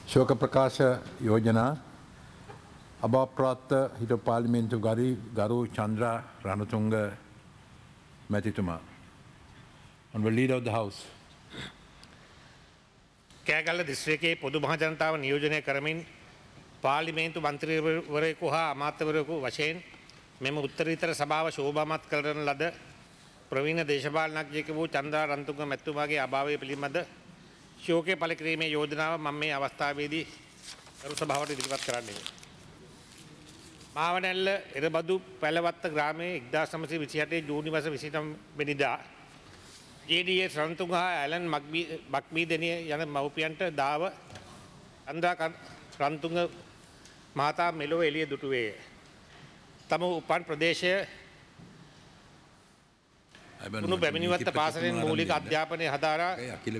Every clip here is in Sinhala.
शोक प्रकाश योजना अभाप्राप्त हिट पार्लिमेंट गारू चंद्रा रणतुंग मैथितुमा on the leader of the house. Kegalle දිස්ත්‍රික්කයේ පොදු මහ ජනතාව නියෝජනය කරමින් පාර්ලිමේන්තු මන්ත්‍රීවරයෙකු හා අමාත්‍යවරයෙකු වශයෙන් මෙම උත්තරීතර සභාව ශෝභාමත් කරන ලද ප්‍රවීණ දේශපාලනඥයෙකු වූ චන්ද්‍රා රන්තුංග මැතිතුමාගේ අභාවය පිළිබඳ ශෝකය පළ කිරීමේ යෝජනාව මම මේ අවස්ථාවේදී ගරු සභාවට ඉදිරිපත් කරන්නේ. මාවනැල්ල එරබදු පැලවත්ත ග්‍රාමයේ 1928 ජූනි මාස 29 වෙනිදා JDS රන්තුංග හා ඇලන් මක්බීදෙනිය යන මව්පියන්ට දාව චන්ද්‍රා රන්තුංග මහතා මෙලොව එළිය දුටුවේය. තම උපන් ප්‍රදේශය උණු බැමිණිවත්ත පාසලෙන් මූලික අධ්‍යාපනය හදාරා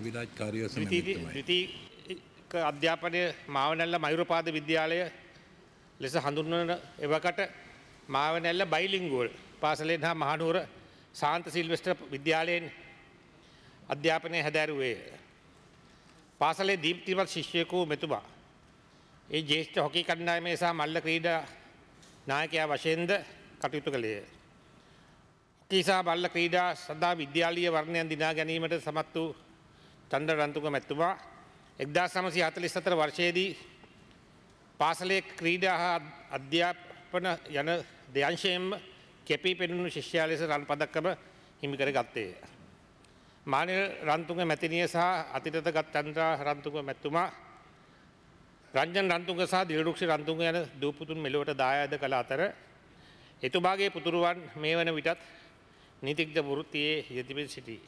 ද්විතීක අධ්‍යාපනය මාවනැල්ල මයුරපාද විද්‍යාලය ලෙස හඳුන්වන එවකට මාවනැල්ල බයිලිංගුවල් පාසලෙන් හා මහනුවර සාන්ත සිල්වෙස්ටර් විද්‍යාලයෙන් අධ්‍යාපනය හැදෑරුවේ. පාසලේ දීප්තිමත් ශිෂ්‍යයෙකු මෙතුමා ඒ ජ්‍යෙෂ්ඨ හොකී කණ්ඩායමේ සහ මල්ල ක්‍රීඩා නායකයා වශයෙන්ද කටයුතු කළේය. හොකී සහ මල්ල ක්‍රීඩා සඳහා විද්‍යාලීය වර්ණයන් දිනා ගැනීමට සමත් වූ චන්ද්‍ර රන්තුංග මැතිතුමා 1944 වර්ෂයේදී පාසලේ ක්‍රීඩා හා අධ්‍යාපන යන දෙයන්ශයෙන්ම කැපී පෙනුණු ශිෂ්‍යයා ලෙස රන් පදක්කම හිමි කර ගත්තේය. මානෙල් රන්තුංග මැතිනිය සහ අතිරතගත් චන්ද්‍රා රන්තුංග මැතිතුමා රංජන් රන්තුංග සහ දිලරුක්ෂ රන්තුංග යන දූපුතුන් මෙලොවට දායාද කළ අතර එතුමාගේ පුතුරුවන් මේ වන විටත් නීතිඥ වෘත්තියේ යෙදෙමින් සිටී.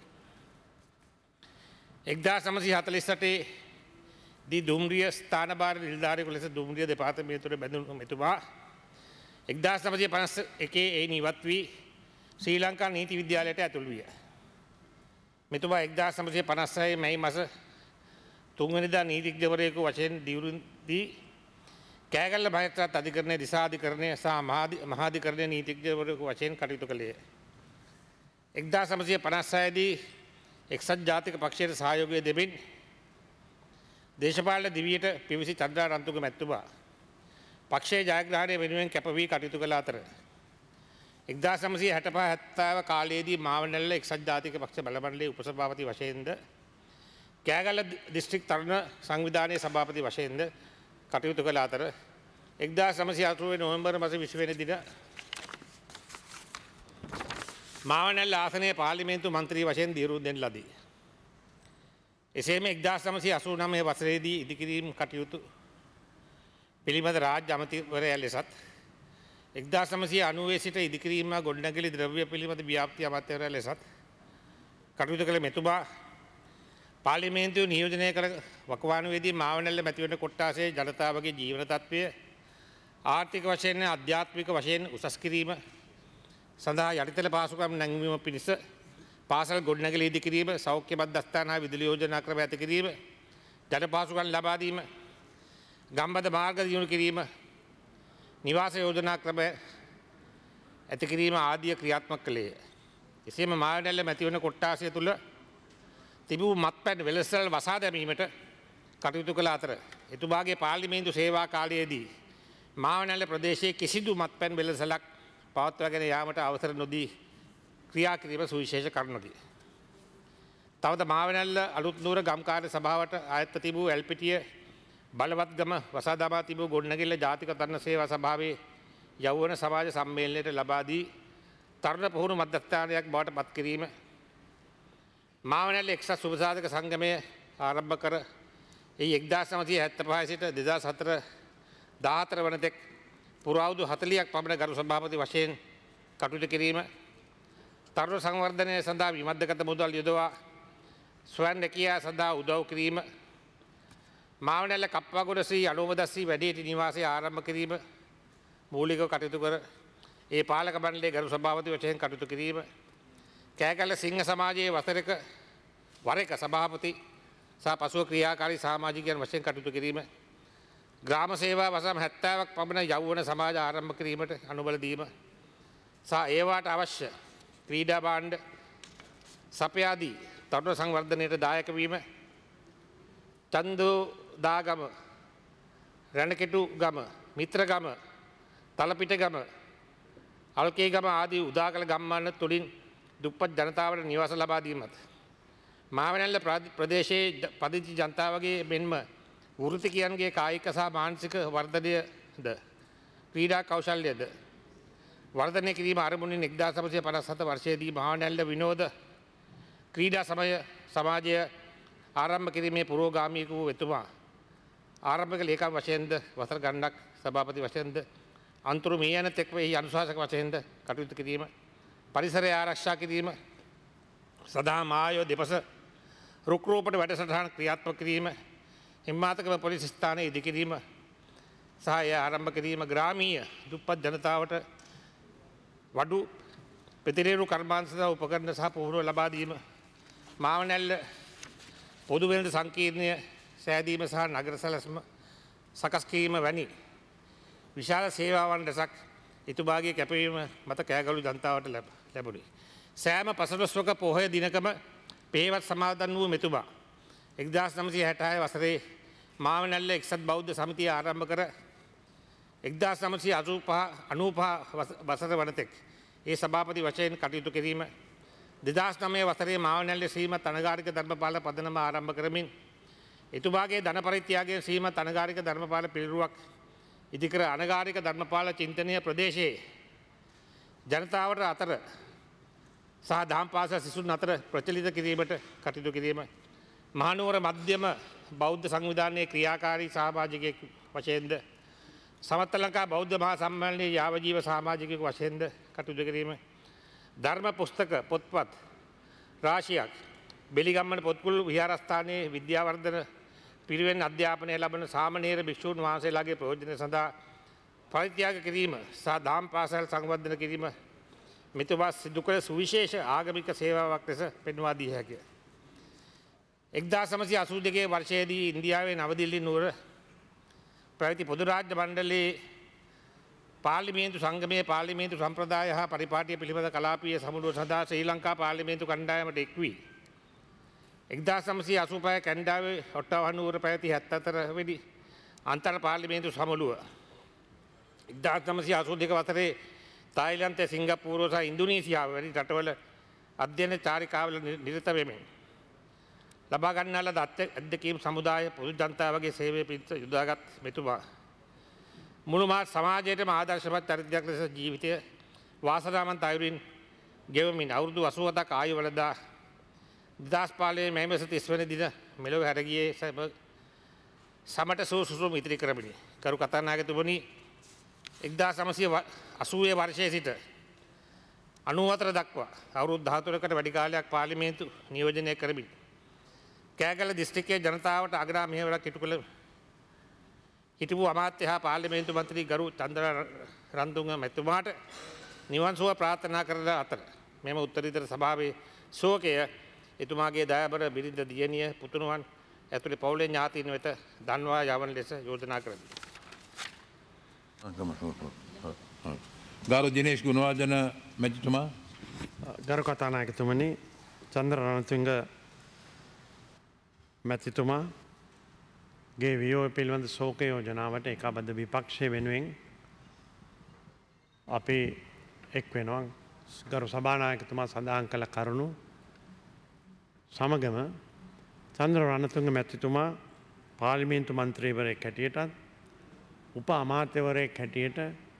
1948 දී දුම්රිය ස්ථානභාර නිලධාරියෙකු ලෙස දුම්රිය දෙපාර්තමේන්තුවට බැඳුණු මෙතුමා 1951 එයින් ඉවත් වී ශ්‍රී ලංකා නීති විද්‍යාලයට ඇතුළු විය. මෙතුමා 1956 මැයි මාස 3 වෙනිදා නීතිඥවරයෙකු වශයෙන් දියුරුදී කෑගල්ල මහේස්ත්‍රාත් අධිකරණයේ දිසා අධිකරණය සහ මහාධිකරණයේ නීතිඥවරයෙකු වශයෙන් කටයුතු කළේය. 1956 දී එක්සත් ජාතික පක්ෂයට සහයෝගය දෙමින් දේශපාලන දිවියට පිවිසි චන්ද්‍රා රන්තුංග මැතිතුමා පක්ෂයේ ජයග්‍රහණය වෙනුවෙන් කැප වී කටයුතු කළ අතර 1965 කාලයේදී මාවනැල්ල එක්සත් ජාතික පක්ෂ බලමණ්ඩලයේ උපසභාපති වශයෙන්ද කෑගල්ල දිස්ත්‍රික් තරුණ සංවිධානයේ සභාපති වශයෙන්ද කටයුතු කළ අතර 1980 නොවැම්බර් මාස 20 වෙනි දින මාවනැල්ල ආසනයේ පාර්ලිමේන්තු මන්ත්‍රී වශයෙන් දියුරුම් දෙන ලදී. එසේම 1989 වසරේදී ඉදිකිරීම් කටයුතු පිළිබඳ රාජ්‍ය අමාත්‍යවරයා ලෙසත් 1990 සිට ඉදිකිරීම ගොඩනැගිලි ද්‍රව්‍ය පිළිබඳ ව්‍යාප්ති අමාත්‍යවරයා ලෙසත් කටයුතු කළ මෙතුමා පාර්ලිමේන්තුව නියෝජනය කර වකවානුවේදී මාවනැල්ල මැතිවරණ කොට්ටාසේ ජනතාවගේ ජීවන තත්ත්වය ආර්ථික වශයෙන් අධ්‍යාත්මික වශයෙන් උසස් කිරීම සඳහා යටිතල පහසුකම් නැංවීම පිණිස පාසල් ගොඩනැගිලි ඉදිකිරීම සෞඛ්‍ය මධ්‍යස්ථාන හා විදුලි යෝජනා ක්‍රම ඇති කිරීම ජන පහසුකම් ලබා දීම ගම්බද මාර්ග දියුණු කිරීම නිවාස යෝජනා ක්‍රම ඇති කිරීම ආදී ක්‍රියාත්මක කළේය. එසේම මාවනැල්ල මැතිවරණ කොට්ටාසය තුළ තිබූ මත්පැන් වෙළසල් වසා දැමීමට කටයුතු කළ අතර එතුමාගේ පාර්ලිමේන්තු සේවා කාලයේදී මාවනැල්ල ප්‍රදේශයේ කිසිදු මත්පැන් වෙළසලක් පවත්වාගෙන යාමට අවසර නොදී ක්‍රියා කිරීම සුවිශේෂ කරුණකි. තවද මාවනැල්ල අලුත්නුවර ගම්කාර්ය සභාවට අයත්ව තිබූ ඇල්පිටිය බලවත්ගම වසා දමා තිබූ ගොඩනැගිල්ල ජාතික තරුණ සේවා සභාවේ යෞවන සමාජ සම්මේලනයට ලබා දී තරුණ පුහුණු මධ්‍යස්ථානයක් බවට පත් කිරීම මාවනැල්ල එක්සත් සුබසාධක සංගමය ආරම්භ කර එහි 1975 සිට 2004 14 වන තෙක් පුරාවුදු 40ක් පමණ ගරු සභාපති වශයෙන් කටයුතු කිරීම තරුණ සංවර්ධනය සඳහා විමධ්‍යගත මුදල් යොදවා ස්වයං රැකියා සඳහා උදව් කිරීම මාවනැල්ල කප්පාගොඩ ශ්‍රී අනුමදස්සී වැඩිහිටි නිවාසය ආරම්භ කිරීම මූලිකව කටයුතු කර ඒ පාලක මණ්ඩලයේ ගරු සභාපති වශයෙන් කටයුතු කිරීම කෑගල්ල සිංහ සමාජයේ වර එක සභාපති සහ පසුව ක්‍රියාකාරී සමාජිකයන් වශයෙන් කටයුතු කිරීම ග්‍රාම සේවා වසම් 70ක් පමණ යෞවන සමාජ ආරම්භ කිරීමට අනුබල දීම සහ ඒවාට අවශ්‍ය ක්‍රීඩා භාණ්ඩ සපයාදී තරුණ සංවර්ධනයට දායක වීම චන්දෝ දාගම රැණකෙටු ගම, මිත්‍රගම, තලපිටගම, අල්කේගම ආදී උදා කළ ගම්මාන තුළින් දුප්පත් ජනතාවට නිවාස ලබා දීමත්. මාවනැල්ල ප්‍රදේශයේ පදිංචි ජනතාවගේ මෙන්ම වෘත්තිකයන්ගේ කායික සහ මානසික වර්ධනයද ක්‍රීඩා කෞශල්‍යද වර්ධනය කිරීම අරමුණින් 1957 වර්ෂයේදී මාවනැල්ල විනෝද ක්‍රීඩා සමාජය ආරම්භ කිරීමේ පුරෝගාමී වූ එතුමා ආරම්භක ලේකම් වශයෙන්ද වසර ගණනක් සභාපති වශයෙන්ද අන්තරු මේ යන තෙක්ව එහි අනුශාසක වශයෙන්ද කටයුතු කිරීම පරිසරය ආරක්ෂා කිරීම සදා මායෝ දෙපස රුක් රෝපණ වැඩසටහන් ක්‍රියාත්මක කිරීම හිම්මාතකම පොලිස් ස්ථානයේ ඉදිකිරීම සහ එය ආරම්භ කිරීම ග්‍රාමීය දුප්පත් ජනතාවට වඩු පෙතිරේරු කර්මාන්ත සහ උපකරණ සහ පුහුණුව ලබා දීම මාවනැල්ල පොදු වෙළඳ සංකීර්ණය සෑදීම සහ නගර සැලැස්ම සකස් කිරීම වැනි විශාල සේවාවන් රැසක් ඉතුමාගේ කැපවීම මත කෑගලු ජනතාවට ලැබුණි. සෑම පසළොස්වක පොහොය දිනකම පේවත් සමාදන් වූ මෙතුමා 1966 වසරේ මාවනැල්ල එක්සත් බෞද්ධ සමිතිය ආරම්භ කර 1995 වසර වනතෙක් ඒ සභාපති වශයෙන් කටයුතු කිරීම 2009 වසරේ මාවනැල්ල ශ්‍රීමත් අනගාරික ධර්මපාල පදනම ආරම්භ කරමින් එතුමාගේ ධන පරිත්‍යාගයෙන් ශ්‍රීමත් අනගාරික ධර්මපාල පිළිරුවක් ඉදිකර අනගාරික ධර්මපාල චින්තනය ප්‍රදේශයේ ජනතාවට අතර සහ දහම් පාසල් සිසුන් අතර ප්‍රචලිත කිරීමට කටයුතු කිරීම මහනුවර මධ්‍යම බෞද්ධ සංවිධානයේ ක්‍රියාකාරී සහභාජිකයෙක් වශයෙන්ද සමත්ත ලංකා බෞද්ධ මහා සම්මේලනයේ යාවජීව සමාජිකයෙකු වශයෙන්ද කටයුතු කිරීම ධර්ම පුස්තක පොත්පත් රාශියක් බෙලිගම්මන පොත්කුල් විහාරස්ථානයේ විද්‍යාවර්ධන පිරිවෙන් අධ්‍යාපනය ලබන සාමණේර භික්ෂූන් වහන්සේලාගේ ප්‍රයෝජන සඳහා පරිත්‍යාග කිරීම සහ දහම් පාසල් සංවර්ධන කිරීම මෙතුමා සිදු කළ සුවිශේෂ ආගමික සේවාවක් ලෙස පෙන්වා දී හැකිය. 1982 වර්ෂයේදී ඉන්දියාවේ නවදිල්ලි නුවර පැවති පොදු රාජ්‍ය මණ්ඩලයේ පාර්ලිමේන්තු සංගමයේ පාර්ලිමේන්තු සම්ප්‍රදාය හා පරිපාටිය පිළිබඳ කලාපීය සමුළුව සඳහා ශ්‍රී ලංකා පාර්ලිමේන්තු කණ්ඩායමට එක් වී 1985 කැනඩාවේ ඔටාවා නුවර පැවති 74 වෙනි අන්තර් පාර්ලිමේන්තු සමුළුව 1982 වසරේ තායිලන්තය සිංගප්පූරුව සහ ඉන්දුනීසියාව වැනි රටවල අධ්‍යයන චාරිකාවල නිරත වෙමින් ලබා ගන්නා ලද අත්දැකීම් සමුදාය පොදු ජනතාවගේ සේවය පිණිස යොදාගත් මෙතුමා මුළු මහත් සමාජයටම ආදර්ශමත් චරිතයක් ලෙස ජීවිතය වාසනාවන්ත අයුරින් ගෙවමින් අවුරුදු 87ක් ආයු වලදා 2005 මැයි මාස 30 වෙනි දින මෙලොව හැර ගියේ සමට සුසුසුම් ඉදිරි කරමිනි. කරු කතානායකතුමනි 1980 වර්ෂයේ සිට 94 දක්වා අවුරුදු 13කට වැඩි කාලයක් පාර්ලිමේන්තු නියෝජනය කරමින් කෑගල දිස්ත්‍රික්කයේ ජනතාවට අගරා මෙහෙවරක් ඉටු කළ හිටපු අමාත්‍ය හා පාර්ලිමේන්තු මන්ත්‍රී ගරු චන්ද්‍ර රන්තුංග මැතිතුමාට නිවන් සුව ප්‍රාර්ථනා කරන අතර මෙම උත්තරීතර සභාවේ ශෝකය එතුමාගේ දයාබර බිරිඳ දියණිය පුතුණුවන් ඇතුළේ පවුලේ ඥාතීන් වෙත දන්වා යවන ලෙස යෝජනා කරමි. ගාරු දිනේෂ් ගුණවර්ධන මැතිතුමා. ගරු කතානායකතුමනි, චන්ද්‍ර රණතුංග මැතිතුමාගේ වියෝව පිළිබඳ ශෝක යෝජනාවට එකබද්ධ විපක්ෂය වෙනුවෙන් අපි එක් වෙනවා. ගරු සභානායකතුමා සඳහන් කළ කරුණු සමගම චන්ද්‍ර රණතුංග මැතිතුමා පාර්ලිමේන්තු මන්ත්‍රීවරයෙක් හැටියටත් උප අමාත්‍යවරයෙක් හැටියට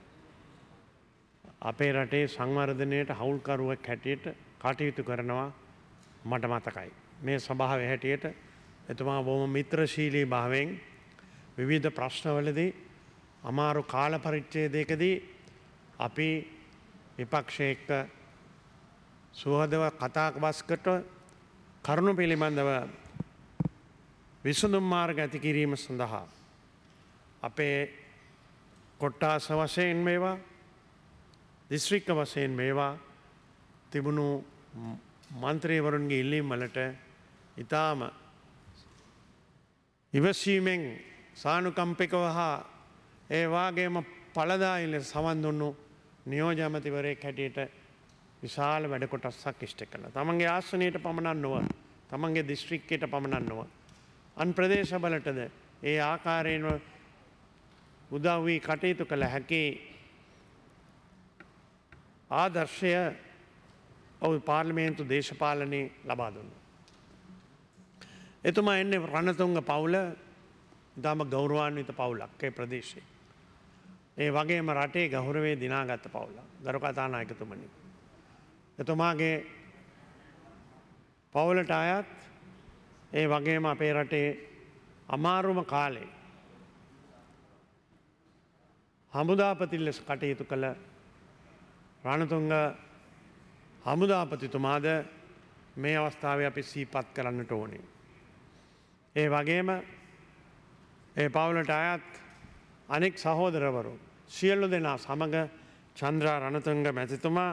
අපේ රටේ සංවර්ධනයට හවුල්කරුවෙක් හැටියට කටයුතු කරනවා මට මතකයි. මේ සභාවේ හැටියට එතුමා බොහොම මිත්‍රශීලී භාවයෙන් විවිධ ප්‍රශ්නවලදී අමාරු කාල පරිච්ඡේදයකදී අපි විපක්ෂය එක්ක සුහදව කතා බස්කට කරුණු පිළිබඳව විසඳුම් මාර්ග ඇති කිරීම සඳහා අපේ කොට්ටාස වශයෙන් මේවා දිස්ත්‍රික්ක වශයෙන් මේවා තිබුණු මන්ත්‍රීවරුන්ගේ ඉල්ලීම් වලට ඉතාම ඉවසීමෙන් සානුකම්පිකව හා ඒ වාගේම ඵලදායී ලෙස සවන් දුන්නු නියෝජ්‍ය ඇමතිවරයෙක් හැටියට විශාල වැඩ කොටසක් ඉෂ්ට කළා. තමන්ගේ ආසනයට පමණක් නොව, තමන්ගේ දිස්ත්‍රික්කයට පමණක් නොව, අන් ප්‍රදේශවලටද ඒ ආකාරයෙන්ම උදව් වී කටයුතු කළ හැකි ආදර්ශය ඔහු පාර්ලිමේන්තු දේශපාලනයේ ලබා දුන්නා. එතුමා එන්නේ රණතුංග පවුල ඉතාම ගෞරවාන්විත පවුලක් ඒ ප්‍රදේශයේ. ඒ වගේම රටේ ගෞරවය දිනාගත්ත පවුලක්. ගරු කතානායකතුමනි. එතුමාගේ පවුලට අයත් ඒ වගේම අපේ රටේ අමාරුම කාලේ හමුදාපති ලෙස කටයුතු කළ රණතුංග හමුදාපතිතුමාද මේ අවස්ථාවේ අපි සිහිපත් කරන්නට ඕනේ. ඒ වගේම ඒ පවුලට අයත් අනෙක් සහෝදරවරු සියලු දෙනා සමග චන්ද්‍රා රණතුංග මැතිතුමා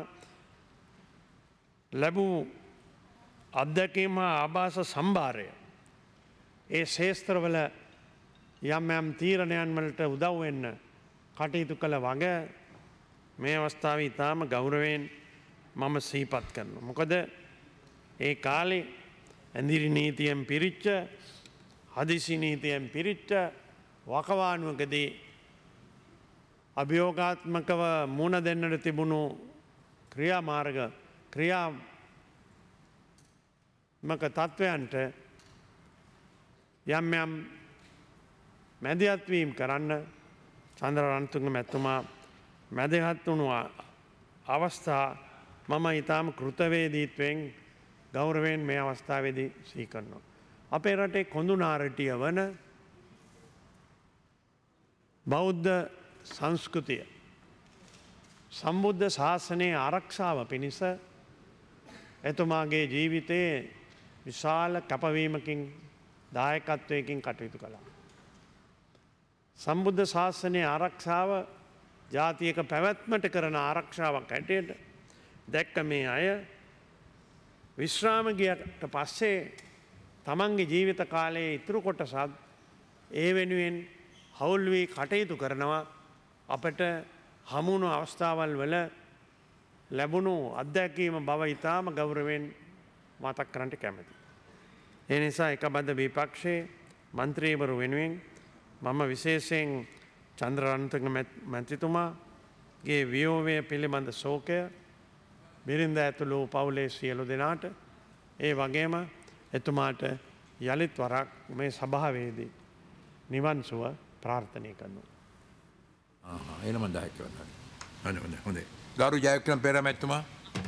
ලැබූ අත්දැකීම ආභාස සම්භාරය ඒ ශේස්ත්‍රවල යම් යම් තීරණයන් වලට උදව් වෙන්න කටයුතු කළ වග මේ අවස්ථාවේ ඉතාම ගෞරවයෙන් මම සිහිපත් කරනවා. මොකද ඒ කාලේ ඇඳිරි නීතියෙන් පිරිච්ච හදිසි නීතියෙන් පිරිච්ච වකවානුවකදී අභියෝගාත්මකව මුණ දෙන්නට තිබුණු ක්‍රියාමාර්ග ක්‍රියාත්මක තත්ත්වයන්ට යම් යම් මැදිහත්වීම් කරන්න චන්ද්‍ර රණතුංග මැතිතුමා මැදිහත් වුණු අවස්ථා මම ඉතාම කෘතවේදීත්වයෙන් ගෞරවයෙන් මේ අවස්ථාවේදී සිහි කරනවා. අපේ රටේ කොඳුනාරටිය වන බෞද්ධ සංස්කෘතිය සම්බුද්ධ ශාසනයේ ආරක්ෂාව පිණිස එතුමාගේ ජීවිතයේ විශාල කැපවීමකින් දායකත්වයකින් කටයුතු කළා. සම්බුද්ධ ශාසනයේ ආරක්ෂාව ජාතියක පැවැත්මට කරන ආරක්ෂාවක් හැටියට දැක්ක මේ අය විශ්‍රාම ගියට පස්සේ තමන්ගේ ජීවිත කාලයේ ඉතුරු කොටසත් ඒ වෙනුවෙන් හවුල් වී කටයුතු කරනවා අපට හමුණු අවස්ථාවල් වල ලැබුණු අත්දැකීම බව ඉතාම ගෞරවයෙන් මතක් කරන්නට කැමැති. ඒ නිසා එකබද්ධ විපක්ෂයේ මන්ත්‍රීවරු වෙනුවෙන් මම විශේෂයෙන් චන්ද්‍ර රණතුංග මැතිතුමාගේ වියෝවය පිළිබඳ ශෝකය බිරිඳ ඇතුළු පවුලේ සියලු දෙනාට ඒ වගේම එතුමාට යළිත් වරක් මේ සභාවේදී නිවන් සුව ප්‍රාර්ථනය කරනවා. එනම 10ක් වතාවක්. හොඳයි. ගරු ජයවික්‍රම පෙරේරා මැතිතුමා.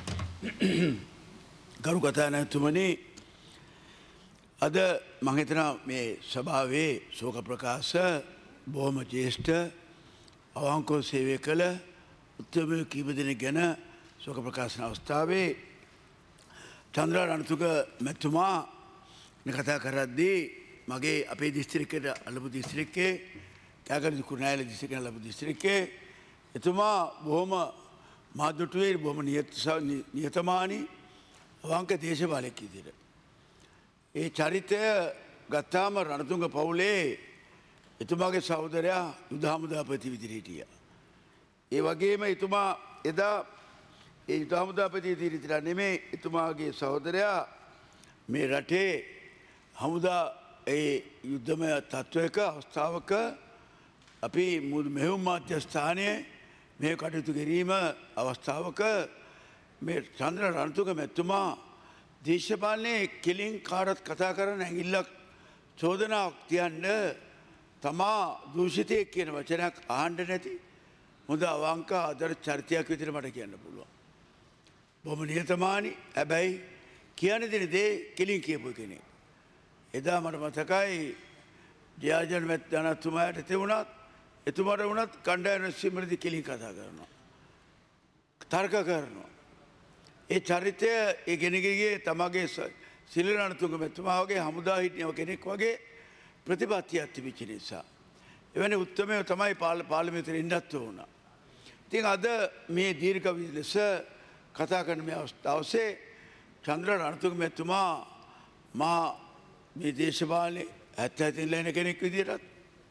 ගරු කතානායකතුමනි, අද මම හිතනවා මේ සභාවේ ශෝක ප්‍රකාශ බොහොම ජ්‍යෙෂ්ඨ අවංකව සේවය කළ උත්තමයෝ කීප දෙනෙක් ගැන ශෝක ප්‍රකාශන අවස්ථාවේ චන්ද්‍රා රණතුංග මැතිතුමා කතා කරද්දී මගේ අපේ දිස්ත්‍රික්කයට අලපු දිස්ත්‍රික්කයේ කෑගල්ල කුරුණෑගල දිස්ත්‍රික්කයේ අලපු දිස්ත්‍රික්කයේ එතුමා බොහොම මාදුටුවේ බොහොම නියතමානී අවංක දේශපාලකයෙක් විදිහට ඒ චරිතය ගත්තාම රණතුංග පවුලේ එතුමාගේ සහෝදරයා යුද හමුදාපති විදිහට හිටියා. ඒ වගේම එතුමා එදා ඒ යුද හමුදාපති විදිහට නෙමෙයි එතුමාගේ සහෝදරයා මේ රටේ හමුදා ඒ යුද්ධමය තත්ත්වයක අවස්ථාවක අපි මෙහෙයුම් මාධ්‍යස්ථානයේ මේ කටයුතු කිරීම අවස්ථාවක මේ චන්ද්‍ර රණතුංග මැතිතුමා දේශපාලනයේ කෙලින් කාටත් කතා කරන ඇඟිල්ලක් චෝදනාවක් තියන්න තමා දූෂිතයෙක් කියන වචනයක් අහන්න නැති හොඳ අවංක ආදර චරිතයක් විදිහට මට කියන්න පුළුවන්. බොහොම නිහතමානී හැබැයි කියන්න දෙන දේ කෙලින් කියපු කෙනෙක්. එදා මට මතකයි ජයාජන මැතිතුමාට තිබුණත් එතුමාට වුණත් කණ්ඩායම රැස්වීමේදී කෙලින් කතා කරනවා. තර්ක කරනවා. ඒ චරිතය ඒ ගෙනගියේ තමගේ සිරිල් රණතුංග මැතිතුමා වගේ හමුදා හිටියව කෙනෙක් වගේ ප්‍රතිපත්තියක් තිබිච්ච නිසා. එවැනි උත්තරමය තමයි පාර්ලිමේන්තුවේ ඉන්නත් ඕන. ඉතින් අද මේ දීර්ඝ ලෙස කතා කරන මේ අවස්ථාවේ චන්ද්‍ර රණතුංග මැතිතුමා මා මේ දේශපාලනේ 70 ලැන කෙනෙක් විදිහටත්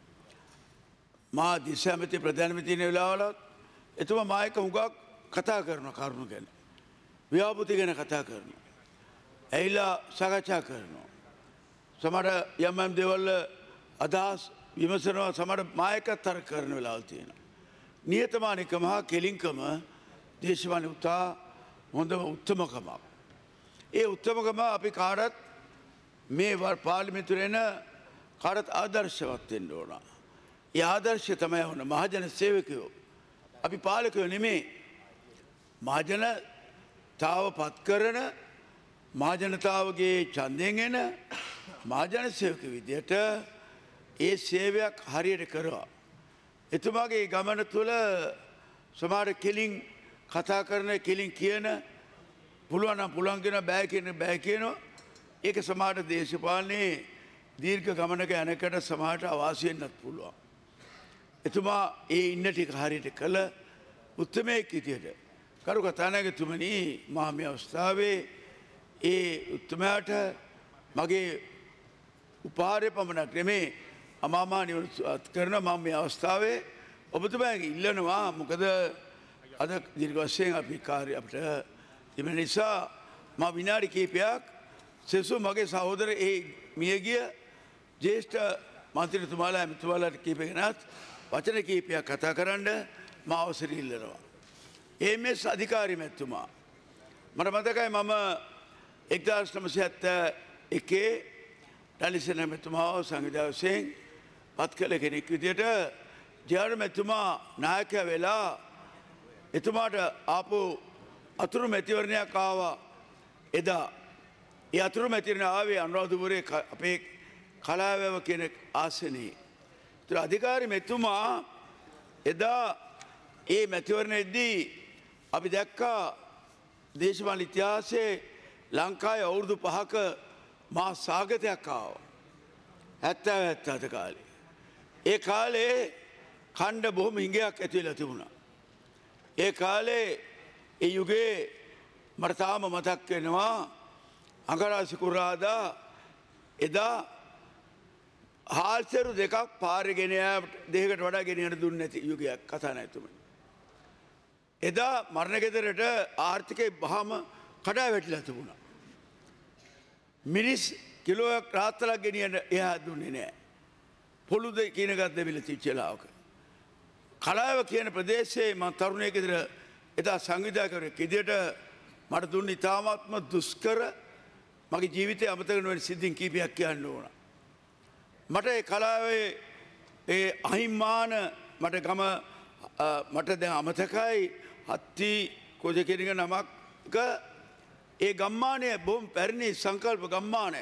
මා දිශාමති ප්‍රධානමන්ත්‍රී වෙන වෙලාවලත් එතුමා මා එක්ක හුඟක් කතා කරන කරුණු ගැන ව්‍යාපෘති ගැන කතා කරනවා. ඇවිල්ලා සාකච්ඡා කරනවා. සමහර යම් යම් දේවල් අදහස් විමසනවා සමහර මායකත් තර්ක කරන වෙලාවල් තියෙනවා. නියතමානිකම හා කෙලින්කම දේශපාලන උතා හොඳම උත්තමකමක්. ඒ උත්තමකම අපි කාටත් මේ පාර්ලිමේන්තුවේ එන කාටත් ආදර්ශවත් වෙන්න ඕන. ඒ ආදර්ශය තමයි වුණ මහජන සේවකයෝ. අපි පාලකයෝ නෙමේ. මහජනතාව පත් කරන මහජනතාවගේ ඡන්දයෙන් එන මහජන සේවක විදියට ඒ සේවයක් හරියට කරවා. එතුමාගේ ගමන තුළ සමහර කෙලින් කතා කරන කෙලින් කියන පුළුවන් නම් පුළුවන් කියන බෑ කියන බෑ කියනවා. ඒක සමහර දේශපාලනයේ දීර්ඝ ගමනක යනකට සමහරට අවාසි වෙන්නත් පුළුවන්. එතුමා ඒ ඉන්න ටික හරියට කළ උත්තමයෙක් විදියට කරු කතානායකතුමනි මා මේ අවස්ථාවේ ඒ උත්තමයාට මගේ උපහාරය පමණක් නෙමේ අමාමා නිවන කරන මම මේ අවස්ථාවේ ඔබතුමාගේ ඉල්ලනවා මොකද අද දීර්ඝ වශයෙන් අපි කාර්ය අපිට තිබෙන නිසා මා විනාඩි කිහිපයක් සෙසු මගේ සහෝදර ඒ මියගිය ජ්‍යෙෂ්ඨ මන්ත්‍රීතුමාලා ඇමතිතුමාලාට කීපගෙනත් වචන කීපයක් කතා කරන්න මා අවසර ඉල්ලනවා. MS අධිකාරී මැතිතුමා මට මතකයි මම 1971 ඩලිසන මැතිතුමාව සංවිධායක වශයෙන් පත් කළ කෙනෙක් විදියට ජයාර මැතිතුමා නායකයා වෙලා එතුමාට ආපු අතුරු මැතිවරණයක් ආවා එදා. ඒ අතුරු මැතිවරණ ආවේ අනුරාධපුරයේ අපේ කලාවැව කියන ආසනයේ. ඒතර අධිකාරී මැතිතුමා එදා ඒ මැතිවරණයේදී අපි දැක්කා දේශපාලන ඉතිහාසයේ ලංකාවේ අවුරුදු 5ක මා සාගතයක් ආවා. 70 කාලේ. ඒ කාලේ ඛණ්ඩ බොහොම හිඟයක් ඇති වෙලා තිබුණා. ඒ කාලේ ඒ යුගයේ මට තාම මතක් වෙනවා අඟරාසිකුරාදා එදා හාල්සෙරු දෙකක් පාරේ ගෙන යාමට දෙකකට වඩා ගෙන යන්න දුන්නේ නැති යුගයක් කතා නැතුමනි. එදා මරණ ගෙදරට ආර්ථිකේ බහම කඩා වැටිලා තිබුණා. මිනිස් කිලෝයක් රාත්තලක් ගෙනියන්න එහා දුන්නේ නැහැ. පොළු දෙක කියන එකක් දෙවිල තිච්ච ලාවක. කලාව කියන ප්‍රදේශයේ මම තරුණයෙක් විදිහට එදා සංවිධායකවරයෙක් විදිහට මට දුන්න ඉතාමත්ම දුෂ්කර මගේ ජීවිතයේ අමතක නොවන සිද්ධීන් කීපයක් කියන්න ඕන. මට ඒ කලාවේ ඒ අහිම්මාන මට ගම මට දැන් අමතකයි හත්ති කොජ කෙනෙක් නමක ඒ ගම්මානය බොහොම පැරණි සංකල්ප ගම්මානය.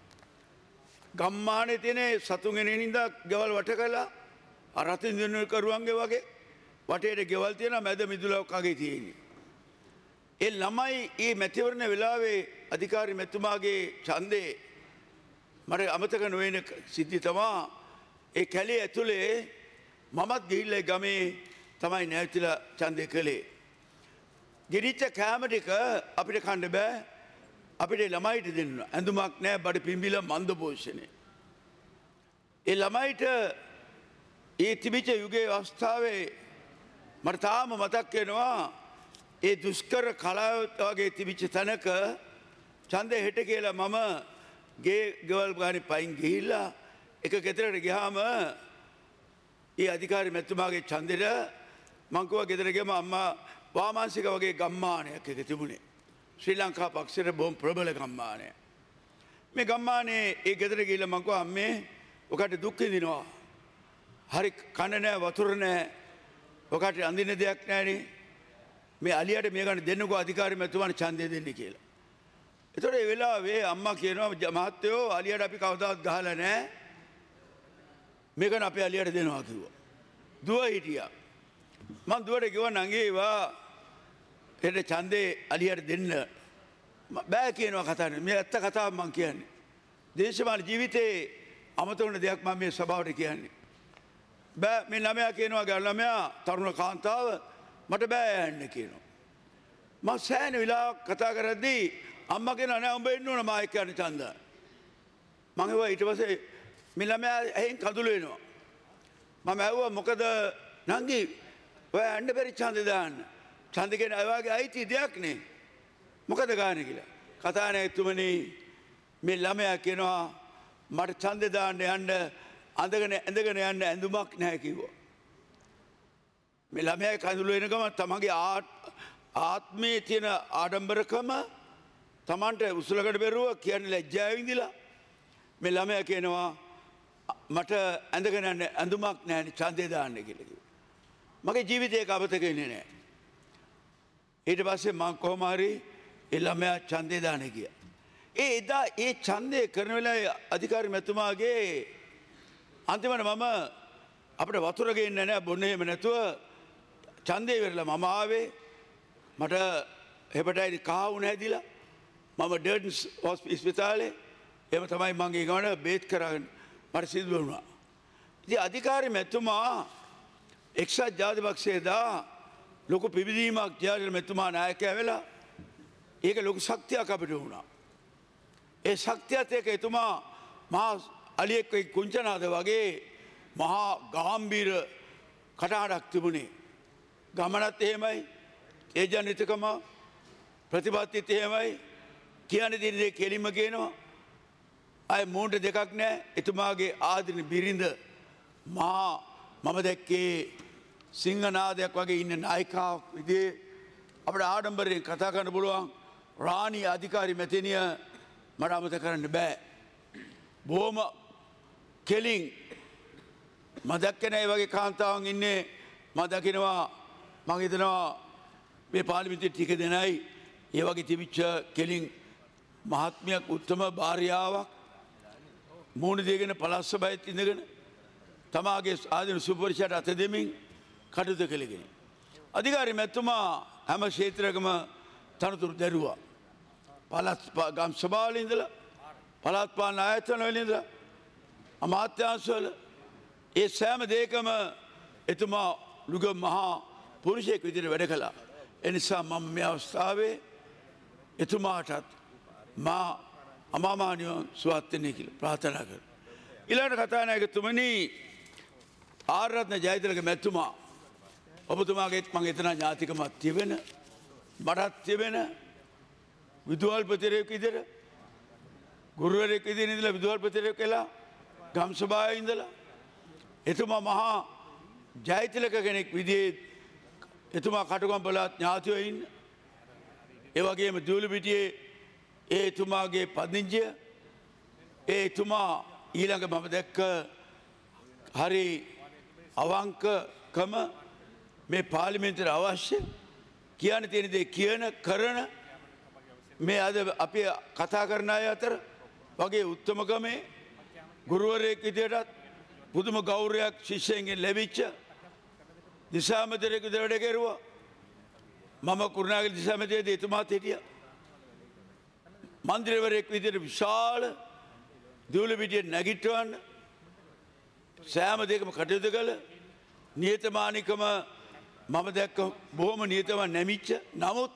ගම්මානයේ තියෙන සතුන්ගෙන ඉඳලා ගෙවල් වට කළා අරතින් දිනුකරුවන්ගේ වගේ වටේට ගෙවල් තියෙනවා මැද මිදුලක් වගේ තියෙන්නේ. ඒ ළමයි මේ මැතිවරණ වෙලාවේ අධිකාරී මැතිතුමාගේ ඡන්දේ මට අමතක නොවන සිද්ධි තමයි ඒ කැලේ ඇතුලේ මමත් ගිහිල්ලා ගමේ තමයි නැවතිලා ඡන්දේ කළේ. ගෙනිච්ච කෑම ටික අපිට කන්න බෑ. අපිට ළමයිට දෙන්න ඇඳුමක් නැහැ බඩ පිම්බිලා මන්ද පෝෂණය. ඒ ළමයිට ඒ තිබිච්ච යුගයේ අවස්ථාවේ මට තාම මතක් වෙනවා ඒ දුෂ්කර කලාව වගේ තිබිච්ච තැනක ඡන්දේ හෙට කියලා මම ගෙවල් ගානේ පයින් ගිහිල්ලා එක ගෙදරට ගියාම ඒ අධිකාරී මැතිතුමාගේ ඡන්දෙට මං කිව්වා ගෙදර ගියම අම්මා වාමාංශික වගේ ගම්මානයක් එක තිබුණේ. ශ්‍රී ලංකා පක්ෂයට බොහොම ප්‍රබල ගම්මානය. මේ ගම්මානේ ඒ ගෙදර ගිහිල්ලා මං කිව්වා අම්මේ ඔකට දුක් විඳිනවා. හරි කන නැහැ වතුර නැහැ. ඔකට අඳින්න දෙයක් නැහැනේ. මේ අලියට මේ ගන්න දෙන්නකෝ අධිකාරී මැතිතුමාට ඡන්දය දෙන්න කියලා. ඒතකොට ඒ වෙලාවේ අම්මා කියනවා මහත්තයෝ අලියට අපි කවදාවත් ගහලා නැහැ. මේකන අපේ අලියට දෙනවා කිව්වා. දුව හිටියා. මං දුවට කිව්වා නංගේවා හෙට ඡන්දේ අලියට දෙන්න. බෑ කියනවා කතාවේ. මේ ඇත්ත කතාව මං කියන්නේ. දේශපාලන ජීවිතේ අමතක දෙයක් මම මේ සභාවට කියන්නේ. බෑ මේ ළමයා කියනවා ගල් ළමයා තරුණ කාන්තාව මට බෑ යන්න කියනවා. මම සෑහෙන වෙලාවක් කතා කරද්දී අම්මා කියනවා නෑ උඹ එන්න ඕන මායික් යන්න ඡන්ද. මම ඒවා ඊට පස්සේ මේ ළමයා එහෙන් කඳුළු වෙනවා. මම ඇහුවා මොකද නංගි ඔය යන්න බැරි ඡන්ද දාන්න. ඡන්ද කියන අයවාගේ අයිති දෙයක් නේ. මොකද ගානේ කියලා. කතා නැතුමනි මේ ළමයා කියනවා මට ඡන්ද දාන්න යන්න ඇඳගෙන යන්න ඇඳුමක් නැහැ කිව්වා. මේ ළමයා කඳුළු එන ගමන් තමන්ගේ ආත්මයේ තියෙන ආඩම්බරකම තමන්ට උසලකට බැරුව කියන්නේ ලැජ්ජාවෙන් ඉඳලා මේ ළමයා කියනවා මට ඇඳගෙන යන්න ඇඳුමක් නැහැ ඡන්දේ දාන්න කියලා කිව්වා. මගේ ජීවිතේ කවතක ඉන්නේ නැහැ. ඊට පස්සේ මම කොහොම හරි ඒ ළමයා ඡන්දේ දාන්න ගියා. එදා ඒ ඡන්දේ කරන වෙලාවේ අධිකාරි මැතිතුමාගේ අන්තිමට මම අපිට වතුර ගේන්නේ නැහැ බොන්න එහෙම නැතුව ඡන්දේ ඉවරලා මම ආවේ මට හෙපටයිටිස් කහ වුණ හැදිලා මම ඩර්න්ස් ස්පිතාලේ එහෙම තමයි මම ඒ ගමන බේත් කරගෙන මට සිදු වුණා. ඉතින් අධිකාරි මැතිතුමා එක්සත් ජාතික පක්ෂයේ දා ලොකු පිබිදීමක් ජාතික මැතිතුමා නායකයා වෙලා ඒක ලොකු ශක්තියක් අපිට වුණා. ඒ ශක්තියත් එක්ක එතුමා මහා අලියෙක් කුංචනාද වගේ මහා ගාම්භීර කටහඬක් තිබුණේ. ගමනත් එහෙමයි ඒජනිතකම ප්‍රතිපත්තිත් එහෙමයි කියන දේ කෙලින්ම කියනවා. අය මූණට දෙකක් නැහැ. එතුමාගේ ආදරණ බිරිඳ මහා මම දැක්කේ සිංහනාදයක් වගේ ඉන්න නායිකාවක් විදිහේ අපිට ආඩම්බරයෙන් කතා කරන්න පුළුවන් රාණී අධිකාරි මැතිනිය මට අමතක කරන්න බෑ. බොහොම කෙලින් මම දැක්කේ නැහැ වගේ කාන්තාවන් ඉන්නේ. මම දකිනවා මම හිතනවා මේ පාර්ලිමේන්තුවේ ටික දෙනයි ඒ වගේ තිබිච්ච කෙලින් මහත්මියක් උත්තම භාර්යාවක් මූණ දෙගෙන පළාත් සභාවෙත් ඉඳගෙන තමාගේ ආදීන සුපරිචයට අත දෙමින් කටයුතු කළගෙන. අධිකාරි මැතිතුමා හැම ක්ෂේත්‍රයකම තනතුරු දැරුවා. පළාත් ගම් සභාවල ඉඳලා පළාත් පාලන ආයතන වල ඉඳලා අමාත්‍යාංශ වල ඒ සෑම දෙයකම එතුමා ලුග මහා පුරුෂයෙක් විදිහට වැඩ කළා. ඒ නිසා මම මේ අවස්ථාවේ එතුමාටත් මා අමාමානිය සුවත් වෙන්නේ කියලා ප්‍රාර්ථනා කරනවා. ඊළඟට කතානායකතුමනි ආරත්න ජයතිලක මැතිතුමා ඔබතුමාගේත් මම එතන ඥාතිකමක් තිබෙන මටත් තිබෙන විදුහල්පතිරයෙක් විදිහට ගුරුවරයෙක් විදිහට ඉඳලා විදුහල්පතිරයෙක් වෙලා ගම් සභාවේ ඉඳලා එතුමා මහා ජයතිලක කෙනෙක් විදිහේ එතුමා කටුගම් පළාත් ඥාතියෝ ඉන්න. ඒ වගේම දූලපිටියේ ඒ එතුමාගේ පදිංචිය ඒ එතුමා ඊළඟ මම දැක්ක හරි අවංකකම මේ පාර්ලිමේන්තුවට අවශ්‍ය කියන්න තියෙන දේ කියන කරන මේ අද අපි කතා කරන අය අතර වගේ උත්තමකමේ ගුරුවරයෙක් විදියටත් පුදුම ගෞරවයක් ශිෂ්‍යයන්ගෙන් ලැබිච්ච දිසාමතරයෙකු වැඩ කෙරුවා. මම කුරුණාගල දිසාමතරයේදී එතුමාත් හිටියා. මන්ත්‍රීවරයෙක් විදියට විශාල දූලපිටිය නැගිටවන්න සෑම දෙයකම කටයුතු කළ නියතමානිකම මම දැක්ක බොහොම නියතම නැමිච්ච නමුත්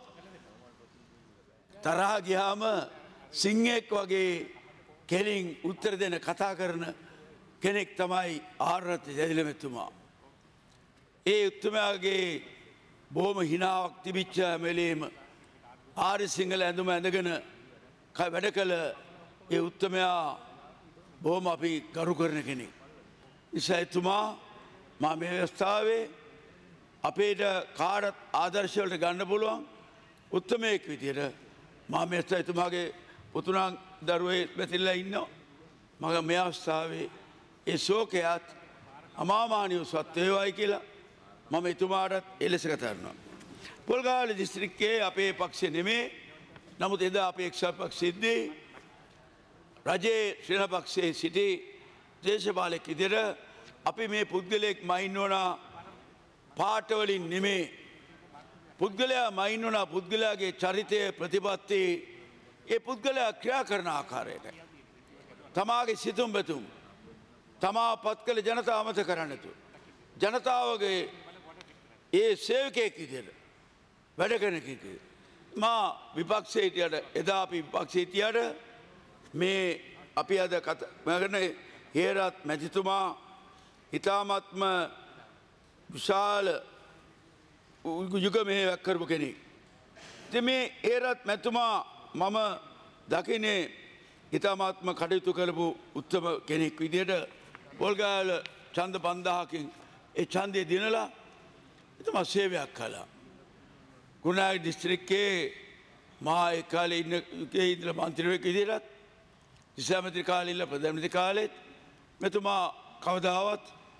තරහ ගියාම සිංහෙක් වගේ කෙලින් උත්තර දෙන කතා කරන කෙනෙක් තමයි ආරත්න ජයතිලකතුමා. ඒ උත්තමයාගේ බොහොම හිනාවක් තිබිච්ච මෙලේම ආර්ය සිංහල ඇඳුම ඇඳගෙන වැඩ කළ ඒ උත්තමයා බොහොම අපි ගරු කරන කෙනෙක්. නිසා එතුමා මා මේ අවස්ථාවේ අපේට කාටත් ආදර්ශවලට ගන්න පුළුවන් උත්තමයෙක් විදියට මා මේ එතුමාගේ පුතුණන් දරුවේ බැතිලා ඉන්නවා. මම මේ අවස්ථාවේ ඒ ශෝකයත් අමාමානිය සත් වේවායි කියලා මම එතුමාටත් එලෙස කතා කරනවා. පොල්ගාල දිස්ත්‍රික්කයේ අපේ පක්ෂ නෙමේ. නමුත් එදා අපේ එක්සත් පක්ෂයේදී රජයේ ශ්‍රී පක්ෂයේ සිටි දේශපාලක විදියට අපි මේ පුද්ගලයෙක් මයින් වුණා පාටවලින් නෙමේ. පුද්ගලයා මයින් වුණා පුද්ගලයාගේ චරිතය ප්‍රතිපත්ති ඒ පුද්ගලයා ක්‍රියා කරන ආකාරයට. තමාගේ සිතුම් බැතුම් තමා පත් කළ ජනතාව අමතක කරන්නේ නැතුව ජනතාවගේ ඒ සේවකයෙක් විදියට වැඩ කරන කෙනෙක්. මා විපක්ෂයේ හිටියට එදා අපි විපක්ෂයේ හිටියට මේ අපි අද කතා කරන හේරත් මැතිතුමා ඉතාමත්ම විශාල යුග මෙහෙයක් කරපු කෙනෙක්. ඉතින් මේ හේරත් මැතිතුමා මම දකින්නේ ඉතාමත්ම කටයුතු කරපු උත්තම කෙනෙක් විදියට පොල්ගෑල ඡන්ද 5000කින් ඒ ඡන්දය දිනලා එතුමා සේවයක් කළා. කුරුණෑගල දිස්ත්‍රික්කයේ මා ඒ කාලේ ඉන්න ඉඳලා මන්ත්‍රීවරයෙක් විදිහට දිසාමන්ත්‍රී කාලේ ඉන්න ප්‍රධානමන්ත්‍රී කාලෙත් මෙතුමා කවදාවත්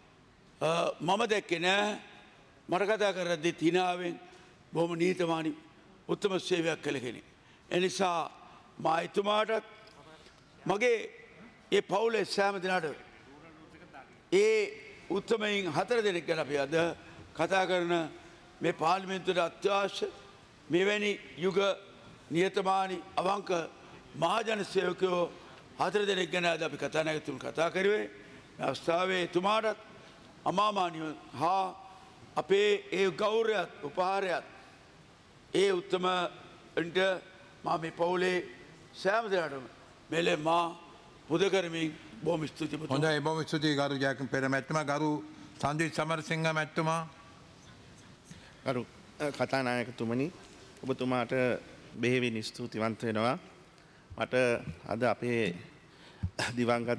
මම දැක්කේ නෑ. මට කතා කරද්දි හිනාවෙන් බොහොම නීතමානී උත්තම සේවයක් කළ කෙනෙක්. ඒ නිසා මා එතුමාටත් මගේ ඒ පවුලේ සෑම දිනකට ඒ උත්තමයින් 4 දෙනෙක් ගැන අපි අද කතා කරන මේ පාර්ලිමේන්තුවේ අත්‍යවශ්‍ය මෙවැනි යුග නියතමානී අවංක මහජන සේවකයෝ 4 දෙනෙක් ගැන අද අපි කතානායකතුමන් කතා කරුවේ. මේ අවස්ථාවේ එතුමාටත් අමාමානිය හා අපේ ඒ ගෞරවයත් උපහාරයත් ඒ උත්තමන්ට මා මේ පවුලේ සෑම දෙනාටම මෙලේ මා පුද කරමින් බොහොම ස්තුතියි පුතුමා. හොඳයි බොහොම ස්තුතියි ගරු ජයකම් පෙර මැතිතුමා. ගරු සංජීත් සමරසිංහ මැතිතුමා. ගරු කතානායකතුමනි, ඔබතුමාට බෙහෙවින් ස්තුතිවන්ත වෙනවා. මට අද අපේ දිවංගත